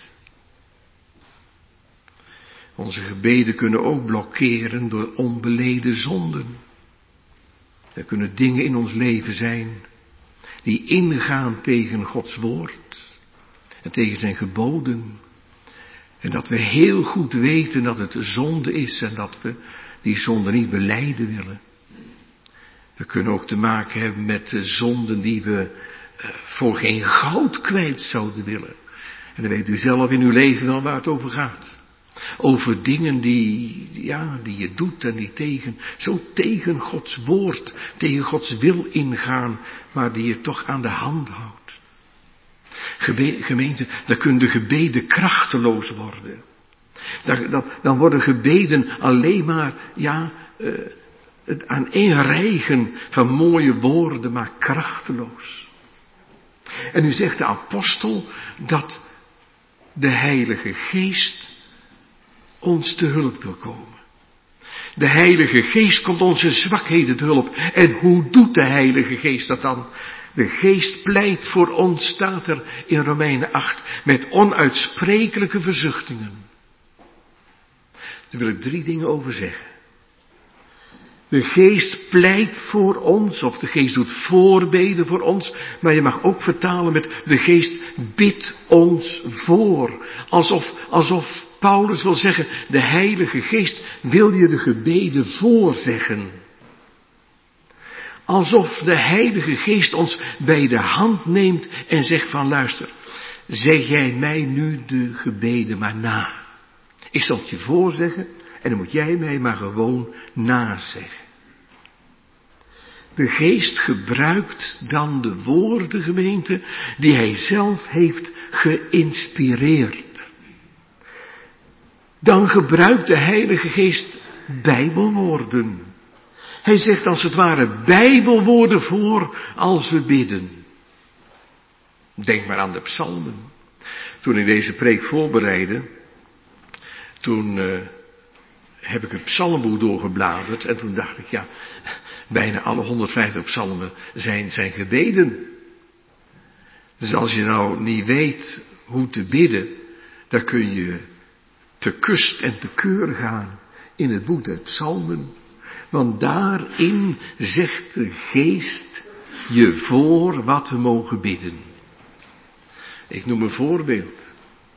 Onze gebeden kunnen ook blokkeren door onbeleden zonden. Er kunnen dingen in ons leven zijn die ingaan tegen Gods woord en tegen zijn geboden. En dat we heel goed weten dat het zonde is en dat we die zonde niet belijden willen. We kunnen ook te maken hebben met zonden die we voor geen goud kwijt zouden willen. En dan weet u zelf in uw leven wel waar het over gaat. Over dingen die, ja, die je doet en die tegen, zo tegen Gods woord, tegen Gods wil ingaan, maar die je toch aan de hand houdt. Gebe- gemeente, dan kunnen de gebeden krachteloos worden. Dan, dan, dan worden gebeden alleen maar, ja, uh, het aaneenrijgen van mooie woorden, maar krachteloos. En nu zegt de apostel dat de Heilige Geest ons te hulp wil komen. De Heilige Geest komt onze zwakheden te hulp. En hoe doet de Heilige Geest dat dan? De Geest pleit voor ons, staat er in Romeinen acht, met onuitsprekelijke verzuchtingen. Daar wil ik drie dingen over zeggen. De Geest pleit voor ons, of de Geest doet voorbeden voor ons, maar je mag ook vertalen met de Geest bidt ons voor. Alsof, alsof Paulus wil zeggen, de Heilige Geest wil je de gebeden voorzeggen. Alsof de Heilige Geest ons bij de hand neemt en zegt van luister, zeg jij mij nu de gebeden maar na. Ik zal het je voorzeggen en dan moet jij mij maar gewoon nazeggen. De Geest gebruikt dan de woorden, gemeente, die hij zelf heeft geïnspireerd. Dan gebruikt de Heilige Geest Bijbelwoorden. Hij zegt als het ware Bijbelwoorden voor als we bidden. Denk maar aan de psalmen. Toen ik deze preek voorbereidde, toen uh, heb ik het psalmboek doorgebladerd en toen dacht ik, ja, bijna alle honderdvijftig psalmen zijn, zijn gebeden. Dus als je nou niet weet hoe te bidden, dan kun je te kust en te keur gaan in het boek der psalmen. Want daarin zegt de Geest je voor wat we mogen bidden. Ik noem een voorbeeld.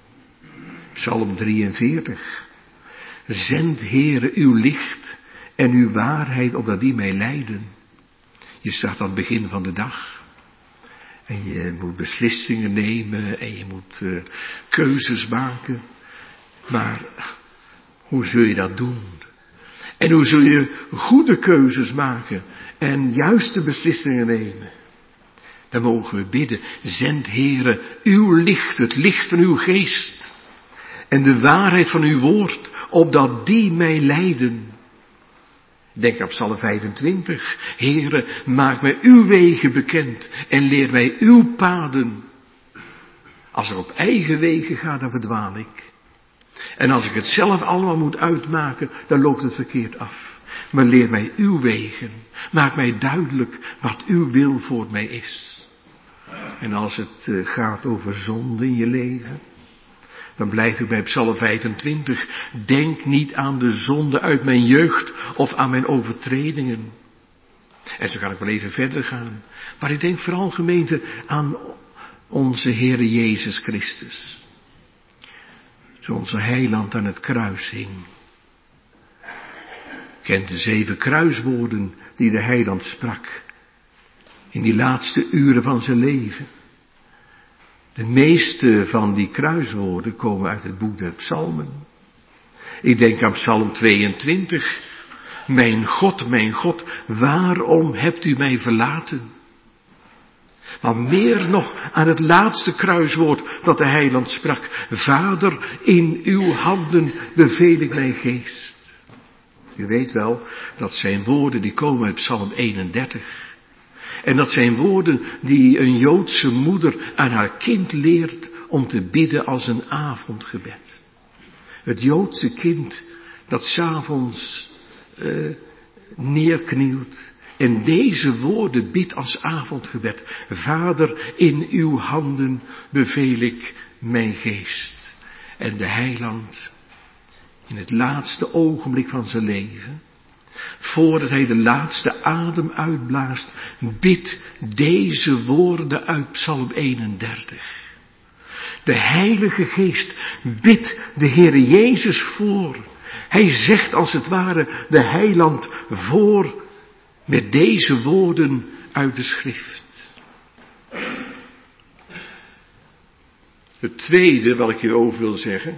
Psalm drieënveertig. Zend, Heere, uw licht en uw waarheid opdat die mij leiden. Je staat aan het begin van de dag. En je moet beslissingen nemen en je moet uh, keuzes maken. Maar hoe zul je dat doen? En hoe zul je goede keuzes maken en juiste beslissingen nemen? Dan mogen we bidden, zend, Heere, uw licht, het licht van uw geest en de waarheid van uw woord, opdat die mij leiden. Denk aan Psalm vijfentwintig. Heere, maak mij uw wegen bekend en leer mij uw paden. Als ik op eigen wegen ga, dan verdwaal ik. En als ik het zelf allemaal moet uitmaken, dan loopt het verkeerd af. Maar leer mij uw wegen. Maak mij duidelijk wat uw wil voor mij is. En als het uh, gaat over zonde in je leven, dan blijf ik bij Psalm vijfentwintig. Denk niet aan de zonde uit mijn jeugd of aan mijn overtredingen. En zo kan ik wel even verder gaan. Maar ik denk vooral, gemeente, aan onze Heere Jezus Christus. Toen onze heiland aan het kruis hing. Kent de zeven kruiswoorden die de heiland sprak. In die laatste uren van zijn leven. De meeste van die kruiswoorden komen uit het boek der psalmen. Ik denk aan Psalm tweeëntwintig. Mijn God, mijn God, waarom hebt u mij verlaten? Maar meer nog aan het laatste kruiswoord dat de heiland sprak. Vader, in uw handen beveel ik mijn geest. U weet wel dat zijn woorden die komen uit Psalm eenendertig. En dat zijn woorden die een Joodse moeder aan haar kind leert om te bidden als een avondgebed. Het Joodse kind dat 's avonds uh, neerknielt en deze woorden bidt als avondgebed. Vader, in uw handen beveel ik mijn geest. En de heiland, in het laatste ogenblik van zijn leven, voordat hij de laatste adem uitblaast, bidt deze woorden uit Psalm eenendertig. De Heilige Geest bidt de Heere Jezus voor. Hij zegt als het ware de heiland voor met deze woorden uit de schrift. Het tweede wat ik hierover wil zeggen.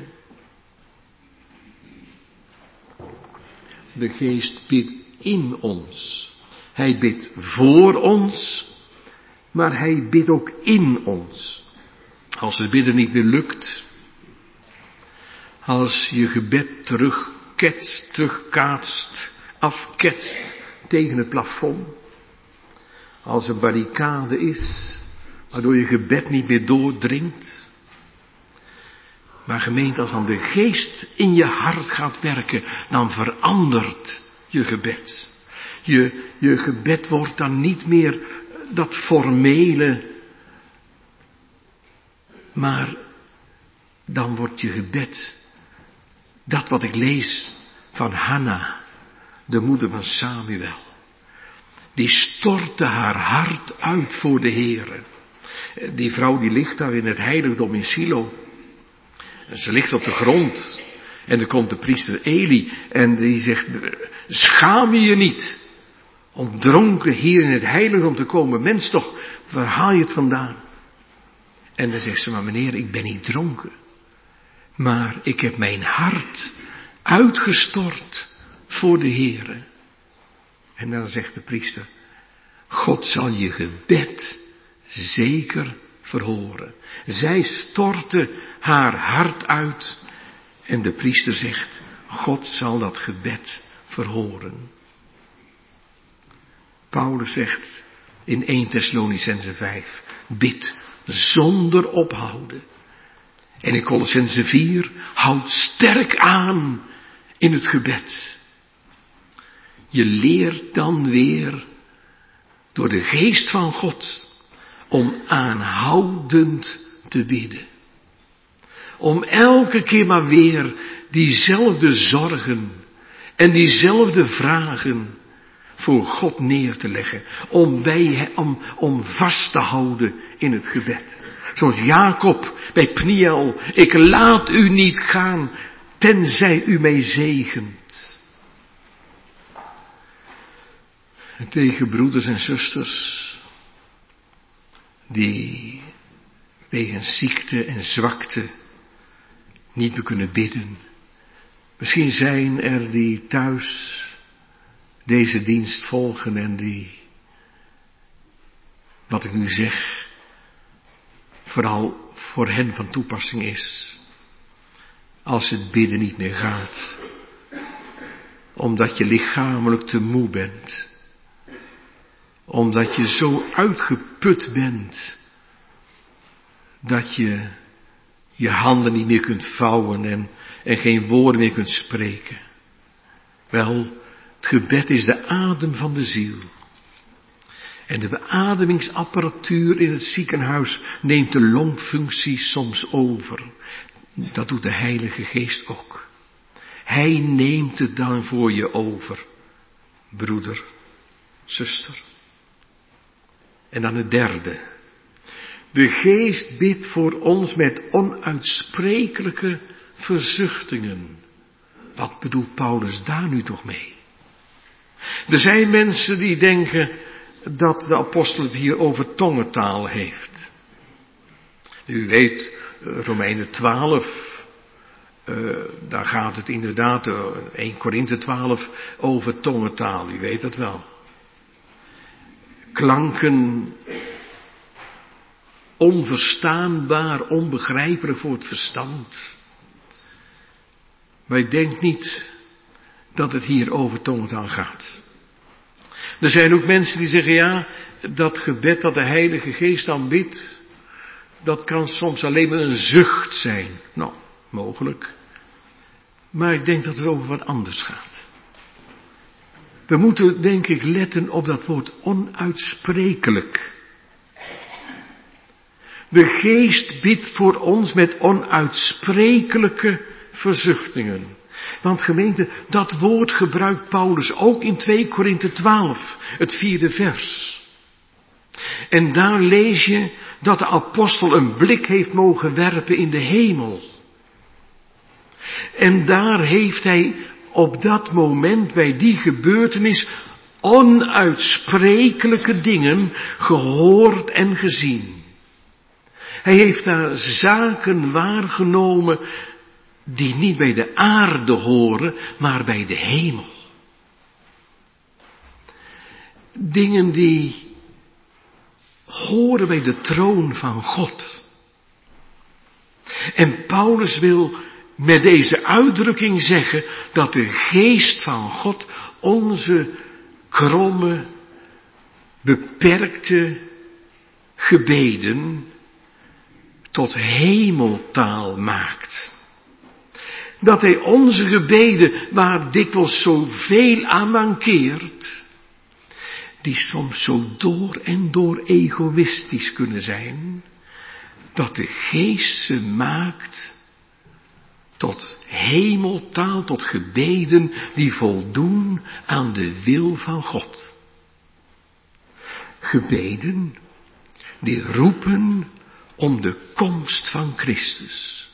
De Geest bidt in ons. Hij bidt voor ons, maar hij bidt ook in ons. Als het bidden niet meer lukt, als je gebed terugketst, terugkaatst, afketst tegen het plafond, als er barricade is, waardoor je gebed niet meer doordringt. Maar gemeente, als dan de geest in je hart gaat werken, dan verandert je gebed. Je, je gebed wordt dan niet meer dat formele, maar dan wordt je gebed dat wat ik lees van Hanna, de moeder van Samuel. Die stortte haar hart uit voor de Heere. Die vrouw die ligt daar in het heiligdom in Silo. En ze ligt op de grond. En er komt de priester Eli en die zegt, schaam je je niet om dronken hier in het heiligdom te komen? Mens toch, waar haal je het vandaan? En dan zegt ze, maar meneer, ik ben niet dronken. Maar ik heb mijn hart uitgestort voor de Heere. En dan zegt de priester, God zal je gebed zeker verhoren. Zij stortte haar hart uit en de priester zegt, God zal dat gebed verhoren. Paulus zegt in eerste Thessalonicense vijf, bid zonder ophouden. En in Colossense vier, houd sterk aan in het gebed. Je leert dan weer door de geest van God om aanhoudend te bidden. Om elke keer maar weer diezelfde zorgen en diezelfde vragen voor God neer te leggen. Om, bij, om, om vast te houden in het gebed. Zoals Jacob bij Pniel, ik laat u niet gaan tenzij u mij zegent. En tegen broeders en zusters die wegens ziekte en zwakte niet meer kunnen bidden. Misschien zijn er die thuis deze dienst volgen en die, wat ik nu zeg, vooral voor hen van toepassing is. Als het bidden niet meer gaat. Omdat je lichamelijk te moe bent. Omdat je zo uitgeput bent. Dat je je handen niet meer kunt vouwen en, en geen woorden meer kunt spreken. Wel, het gebed is de adem van de ziel. En de beademingsapparatuur in het ziekenhuis neemt de longfunctie soms over. Dat doet de Heilige Geest ook. Hij neemt het dan voor je over, broeder, zuster. En dan het derde. De Geest bidt voor ons met onuitsprekelijke verzuchtingen. Wat bedoelt Paulus daar nu toch mee? Er zijn mensen die denken dat de apostel het hier over tongentaal heeft. U weet, Romeinen twaalf, uh, daar gaat het inderdaad, uh, eerste Korinthe twaalf, over tongentaal. U weet dat wel. Klanken onverstaanbaar, onbegrijpelijk voor het verstand. Maar ik denk niet dat het hier over tongentaal gaat. Er zijn ook mensen die zeggen, ja, dat gebed dat de Heilige Geest aanbidt, dat kan soms alleen maar een zucht zijn. Nou, mogelijk. Maar ik denk dat het over wat anders gaat. We moeten, denk ik, letten op dat woord onuitsprekelijk. De Geest bidt voor ons met onuitsprekelijke verzuchtingen. Want gemeente, dat woord gebruikt Paulus ook in tweede Korinthe twaalf, het vierde vers. En daar lees je dat de apostel een blik heeft mogen werpen in de hemel. En daar heeft hij op dat moment, bij die gebeurtenis, onuitsprekelijke dingen gehoord en gezien. Hij heeft daar zaken waargenomen die niet bij de aarde horen, maar bij de hemel. Dingen die horen bij de troon van God. En Paulus wil met deze uitdrukking zeggen dat de geest van God onze kromme, beperkte gebeden tot hemeltaal maakt. Dat hij onze gebeden, waar dikwijls zoveel aan mankeert, die soms zo door en door egoïstisch kunnen zijn, dat de Geest ze maakt tot hemeltaal, tot gebeden die voldoen aan de wil van God. Gebeden die roepen om de komst van Christus.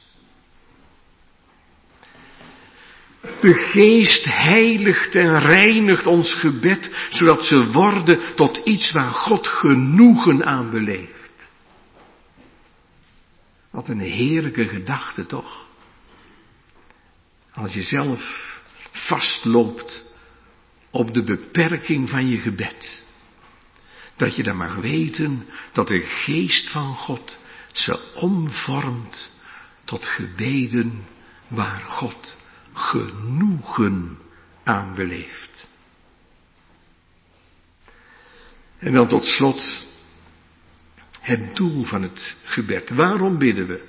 De Geest heiligt en reinigt ons gebed, zodat ze worden tot iets waar God genoegen aan beleeft. Wat een heerlijke gedachte toch? Als je zelf vastloopt op de beperking van je gebed. Dat je dan mag weten dat de Geest van God ze omvormt tot gebeden waar God genoegen aan beleeft. En dan tot slot het doel van het gebed. Waarom bidden we?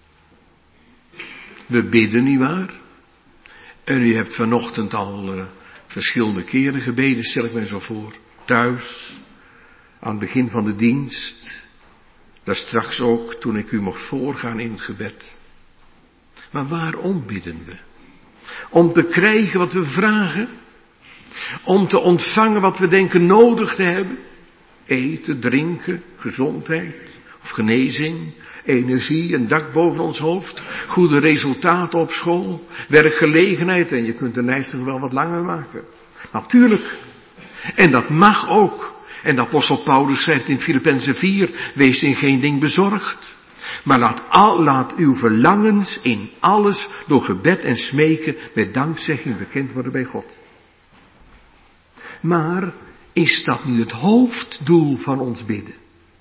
We bidden, nietwaar? En u hebt vanochtend al uh, verschillende keren gebeden, stel ik mij zo voor. Thuis, aan het begin van de dienst. Daar straks ook, toen ik u mocht voorgaan in het gebed. Maar waarom bidden we? Om te krijgen wat we vragen? Om te ontvangen wat we denken nodig te hebben? Eten, drinken, gezondheid of genezing, energie, een dak boven ons hoofd, goede resultaten op school, werkgelegenheid, en je kunt de lijst nog wel wat langer maken. Natuurlijk. En dat mag ook. En de apostel Paulus schrijft in Filippenzen vier, wees in geen ding bezorgd. Maar laat, al, laat uw verlangens in alles door gebed en smeken met dankzegging bekend worden bij God. Maar is dat nu het hoofddoel van ons bidden?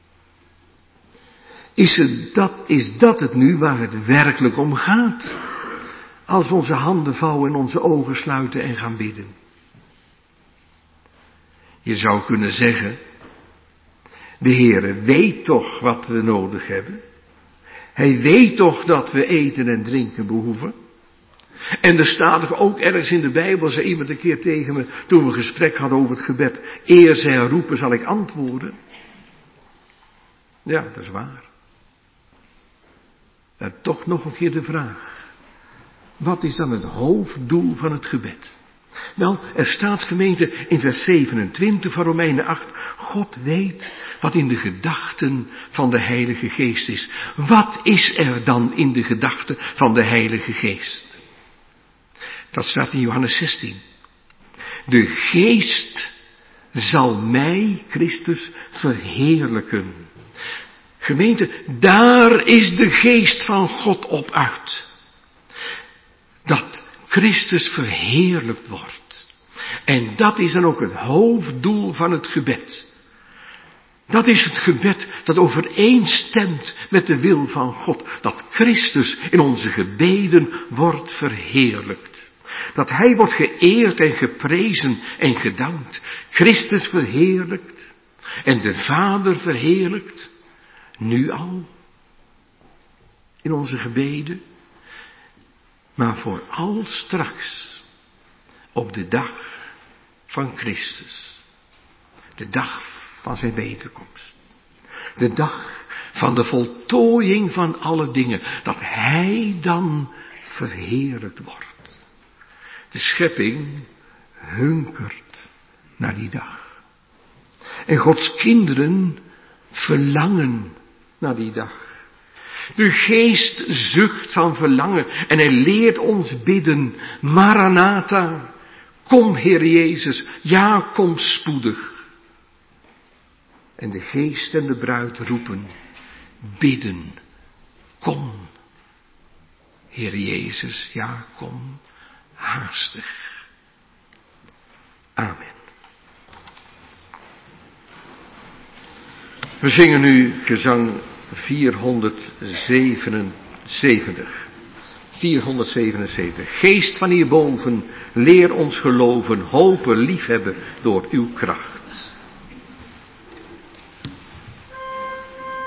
Is, het dat, is dat het nu waar het werkelijk om gaat? Als we onze handen vouwen en onze ogen sluiten en gaan bidden. Je zou kunnen zeggen, de Heere weet toch wat we nodig hebben. Hij weet toch dat we eten en drinken behoeven. En er staat ook ergens in de Bijbel, zei iemand een keer tegen me, toen we een gesprek hadden over het gebed, eer zij roepen zal ik antwoorden. Ja, dat is waar. En toch nog een keer de vraag. Wat is dan het hoofddoel van het gebed? Wel, er staat, gemeente, in vers zevenentwintig van Romeinen acht, God weet wat in de gedachten van de Heilige Geest is. Wat is er dan in de gedachten van de Heilige Geest? Dat staat in Johannes zestien. De Geest zal mij, Christus, verheerlijken. Gemeente, daar is de Geest van God op uit. Dat Christus verheerlijkt wordt. En dat is dan ook het hoofddoel van het gebed. Dat is het gebed dat overeenstemt met de wil van God. Dat Christus in onze gebeden wordt verheerlijkt. Dat Hij wordt geëerd en geprezen en gedankt. Christus verheerlijkt. En de Vader verheerlijkt. Nu al. In onze gebeden. Maar vooral straks. Op de dag van Christus. De dag van zijn wederkomst. De dag van de voltooiing van alle dingen. Dat Hij dan verheerlijkt wordt. De schepping hunkert naar die dag. En Gods kinderen verlangen naar die dag. De Geest zucht van verlangen en Hij leert ons bidden. Maranatha, kom Heer Jezus, ja kom spoedig. En de Geest en de bruid roepen, bidden, kom Heer Jezus, ja kom haastig. Amen. We zingen nu gezang vierhonderdzevenenzeventig. vierhonderdzevenenzeventig. Geest van hierboven, leer ons geloven, hopen, liefhebben door uw kracht.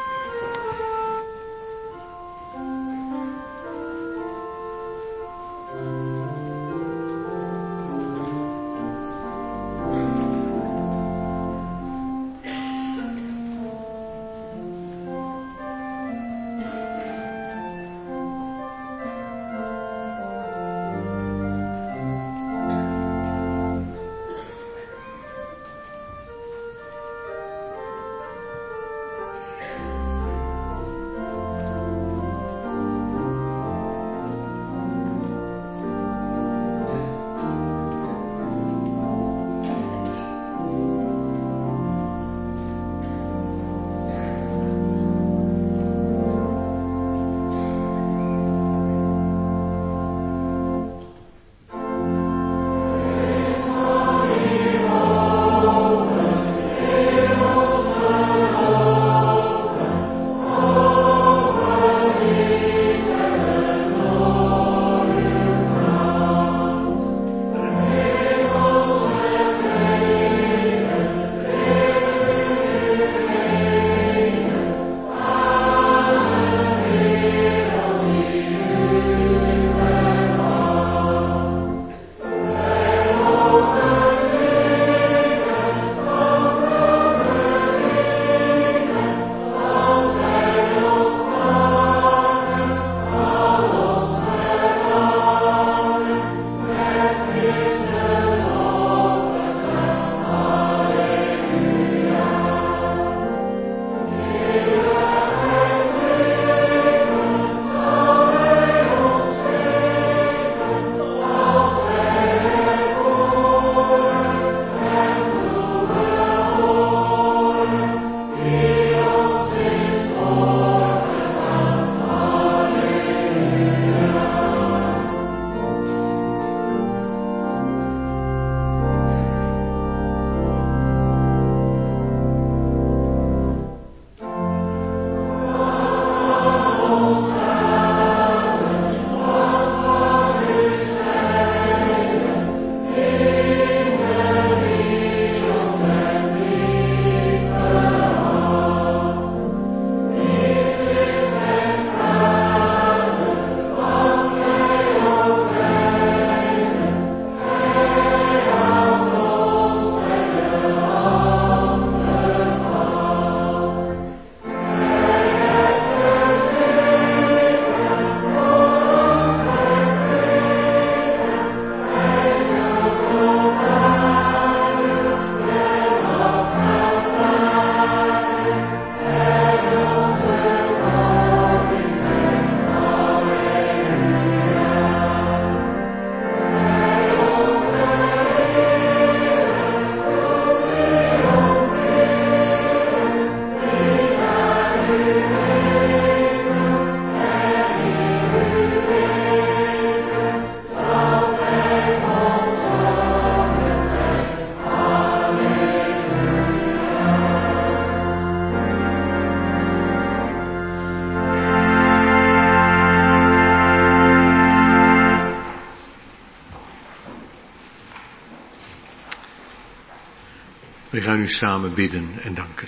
We gaan nu samen bidden en danken.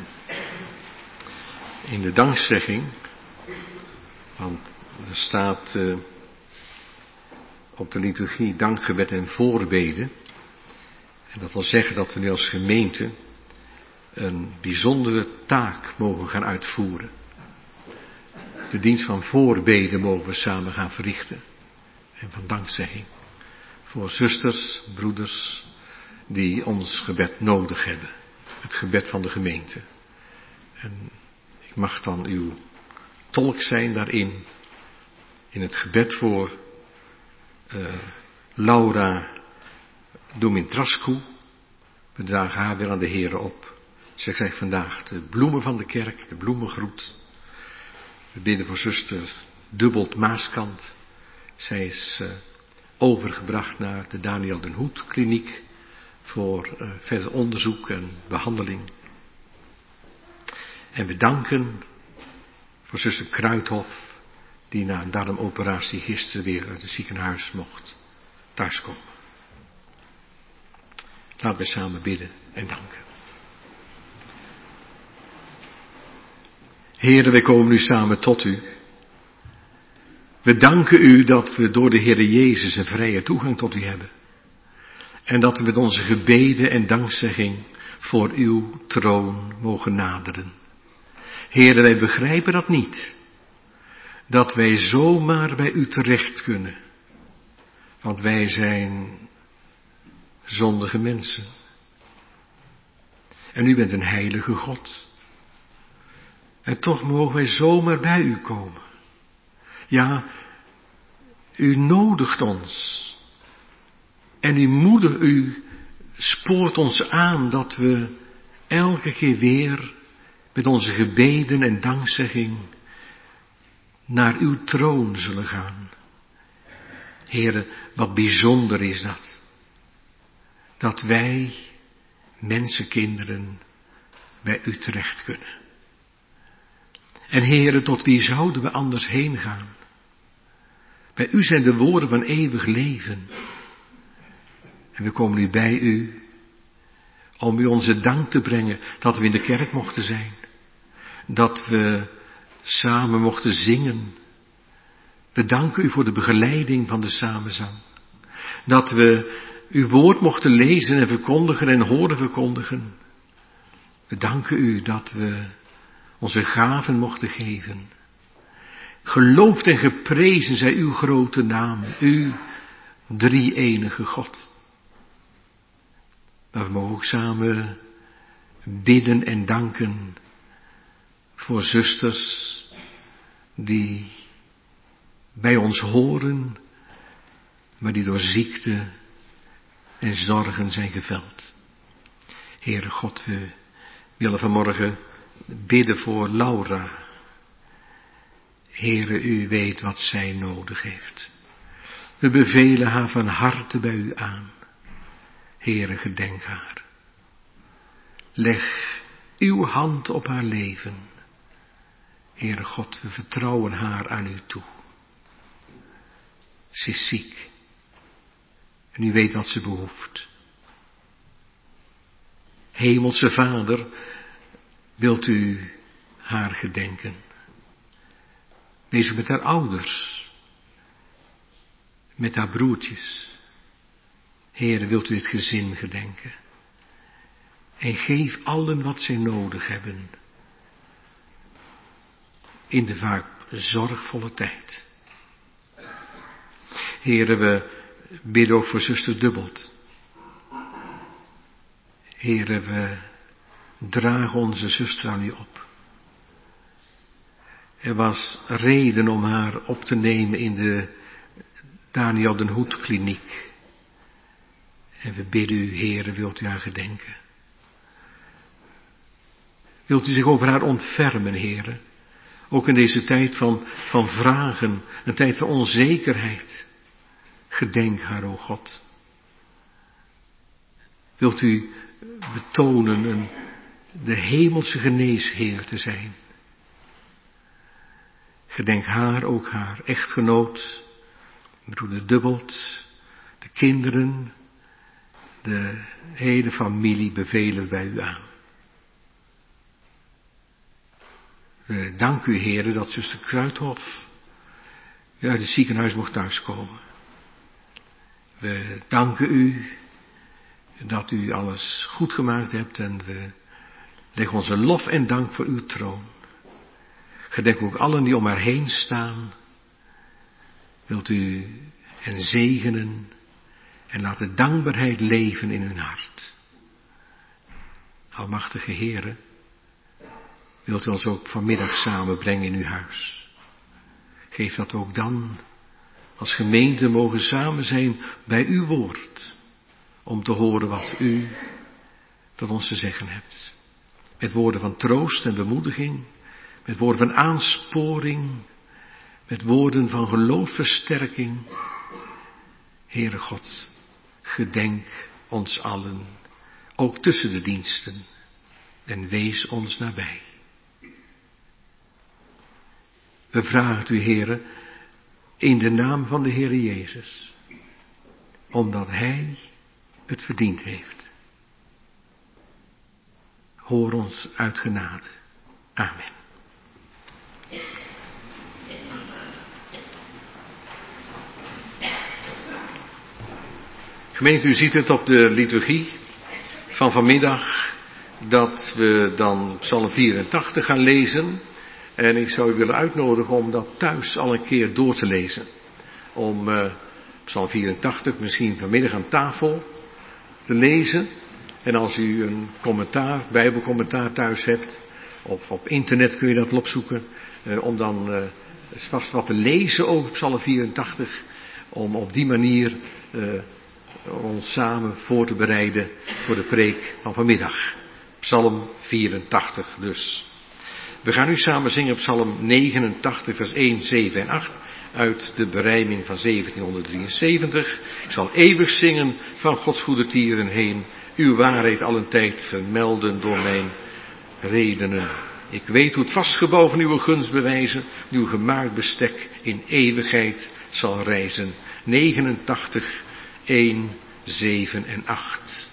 In de dankzegging, want er staat uh, op de liturgie dankgebed en voorbeden. En dat wil zeggen dat we nu als gemeente een bijzondere taak mogen gaan uitvoeren. De dienst van voorbeden mogen we samen gaan verrichten. En van dankzegging. Voor zusters, broeders die ons gebed nodig hebben. Het gebed van de gemeente. En ik mag dan uw tolk zijn daarin. In het gebed voor uh, Laura Dumitrascu. We dragen haar weer aan de Here op. Zij krijgt vandaag de bloemen van de kerk, de bloemengroet. We bidden voor zuster Dubbelt Maaskant. Zij is uh, overgebracht naar de Daniel den Hoed kliniek voor uh, verder onderzoek en behandeling. En we danken voor zuster Kruithof, die na een darmoperatie gisteren weer uit het ziekenhuis mocht thuiskomen. Laten we samen bidden en danken. Heere, wij komen nu samen tot u. We danken u dat we door de Heere Jezus een vrije toegang tot u hebben. En dat we met onze gebeden en dankzegging voor uw troon mogen naderen. Heere, wij begrijpen dat niet. Dat wij zomaar bij u terecht kunnen. Want wij zijn zondige mensen. En u bent een heilige God. En toch mogen wij zomaar bij u komen. Ja, u nodigt ons. En uw moeder, u spoort ons aan dat we elke keer weer met onze gebeden en dankzegging naar uw troon zullen gaan. Heere, wat bijzonder is dat. Dat wij, mensenkinderen, bij u terecht kunnen. En Heere, tot wie zouden we anders heen gaan? Bij u zijn de woorden van eeuwig leven. En we komen nu bij u om u onze dank te brengen dat we in de kerk mochten zijn. Dat we samen mochten zingen. We danken u voor de begeleiding van de samenzang. Dat we uw woord mochten lezen en verkondigen en horen verkondigen. We danken u dat we onze gaven mochten geven. Geloofd en geprezen zij uw grote naam, uw drie-enige God. Maar we mogen ook samen bidden en danken voor zusters die bij ons horen, maar die door ziekte en zorgen zijn geveld. Heere God, we willen vanmorgen bidden voor Laura. Heere, u weet wat zij nodig heeft. We bevelen haar van harte bij u aan. Heere, gedenk haar. Leg uw hand op haar leven. Heere God, we vertrouwen haar aan u toe. Ze is ziek. En u weet wat ze behoeft. Hemelse Vader, wilt u haar gedenken. Wees met haar ouders. Met haar broertjes. Heere, wilt u het gezin gedenken. En geef allen wat zij nodig hebben. In de vaak zorgvolle tijd. Heere, we bidden ook voor zuster Dubbelt. Heere, we dragen onze zuster aan u op. Er was reden om haar op te nemen in de Daniel den Hoed kliniek. En we bidden u, Heere, wilt u haar gedenken. Wilt u zich over haar ontfermen, Heere. Ook in deze tijd van, van vragen, een tijd van onzekerheid. Gedenk haar, o God. Wilt u betonen een, de hemelse geneesheer te zijn. Gedenk haar, ook haar echtgenoot, broeder Dubbelt, de kinderen de hele familie bevelen wij u aan. We danken u, Heere, dat zuster Kruithof uit het ziekenhuis mocht thuiskomen. We danken u dat u alles goed gemaakt hebt en we leggen onze lof en dank voor uw troon. Gedenk ook allen die om haar heen staan. Wilt u hen zegenen en laat de dankbaarheid leven in hun hart. Almachtige Heere, wilt u ons ook vanmiddag samenbrengen in uw huis. Geef dat ook dan als gemeente mogen samen zijn bij uw woord, om te horen wat u tot ons te zeggen hebt. Met woorden van troost en bemoediging, met woorden van aansporing, met woorden van geloofsversterking. Heere God, gedenk ons allen, ook tussen de diensten, en wees ons nabij. We vragen het u, Heere, in de naam van de Heere Jezus, omdat Hij het verdiend heeft. Hoor ons uit genade. Amen. Gemeente, u ziet het op de liturgie van vanmiddag, dat we dan Psalm vierentachtig gaan lezen. En ik zou u willen uitnodigen om dat thuis al een keer door te lezen. Om uh, Psalm vierentachtig misschien vanmiddag aan tafel te lezen. En als u een commentaar, bijbelcommentaar thuis hebt, of op internet kun je dat opzoeken. Uh, om dan uh, vast wat te lezen over Psalm vierentachtig. Om op die manier uh, ons samen voor te bereiden voor de preek van vanmiddag. Psalm vierentachtig dus. We gaan nu samen zingen Psalm negenentachtig vers één, zeven en acht uit de berijming van zeventienhonderddrieënzeventig. Ik zal eeuwig zingen van Gods goede tieren heen, uw waarheid allen tijd vermelden door mijn redenen. Ik weet hoe het vastgebogen uw gunst bewijzen, uw gemaakt bestek in eeuwigheid zal reizen. negenentachtig, één, zeven en acht.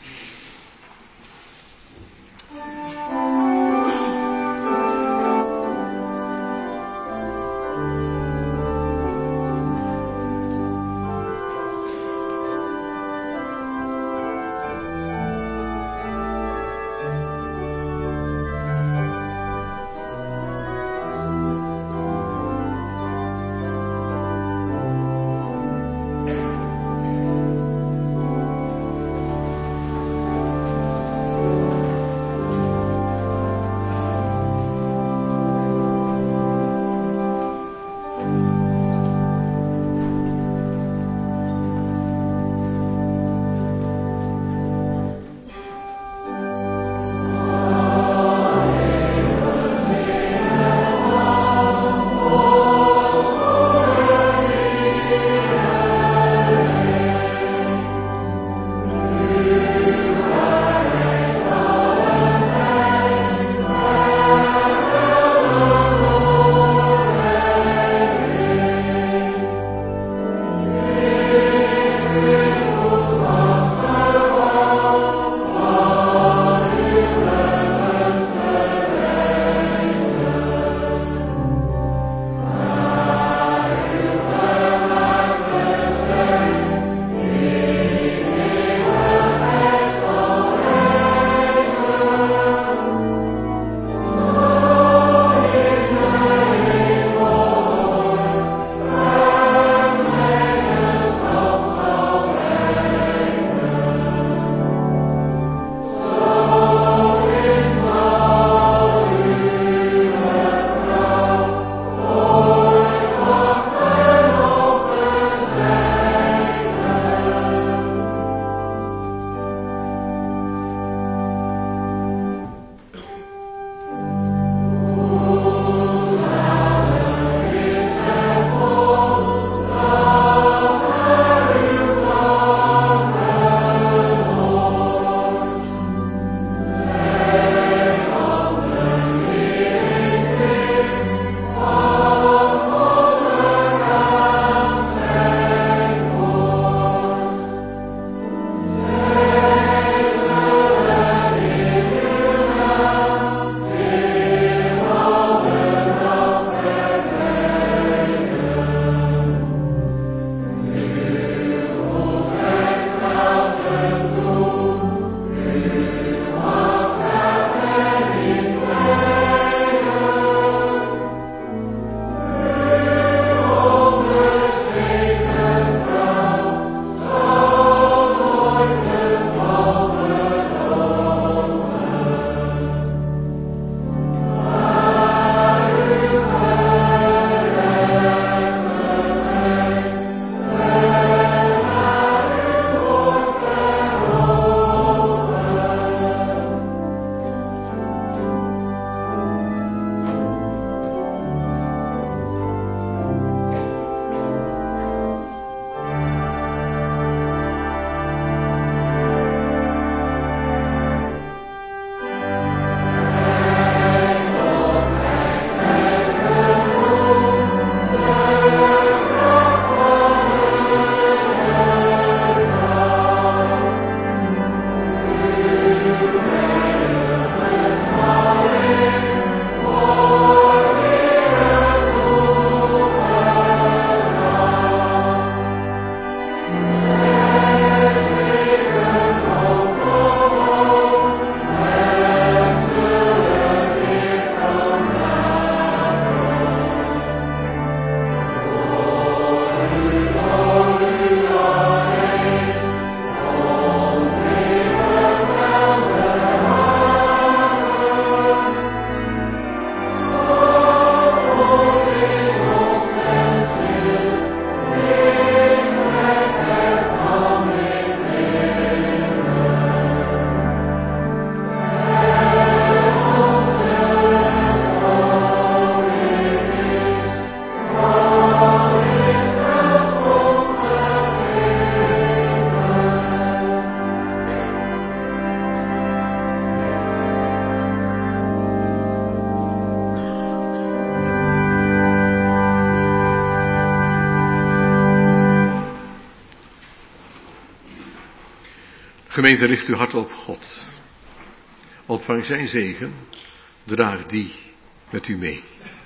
Gemeente, richt uw hart op God. Ontvang zijn zegen, draag die met u mee.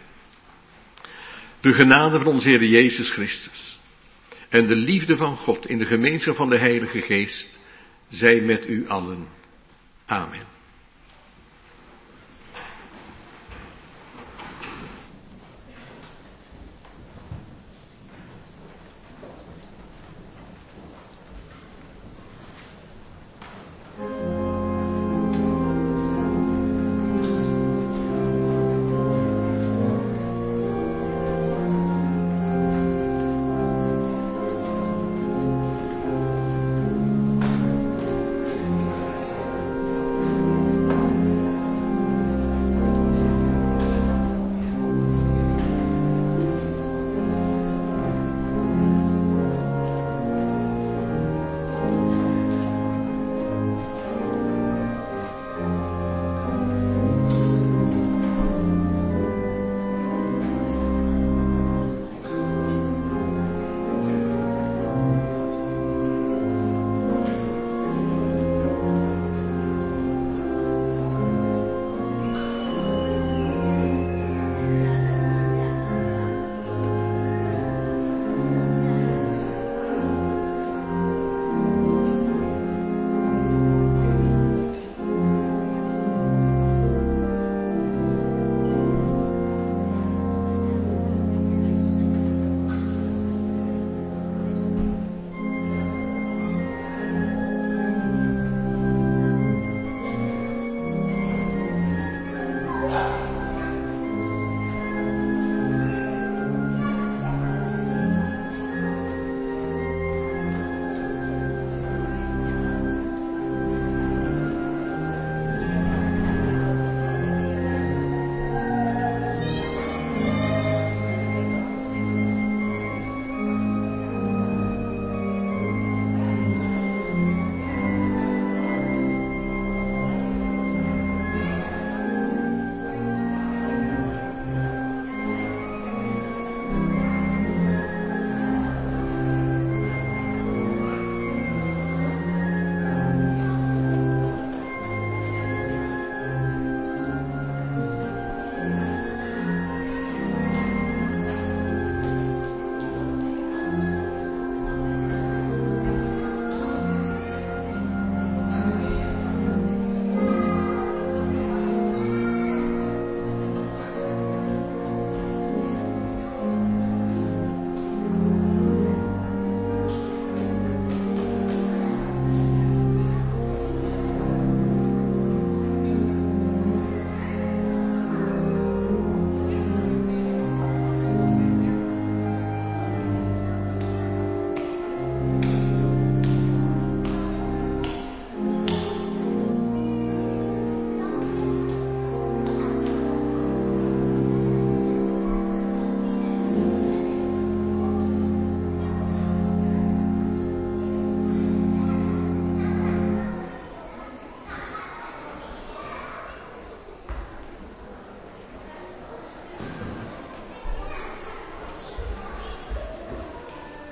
De genade van onze Heer Jezus Christus en de liefde van God in de gemeenschap van de Heilige Geest zij met u allen. Amen.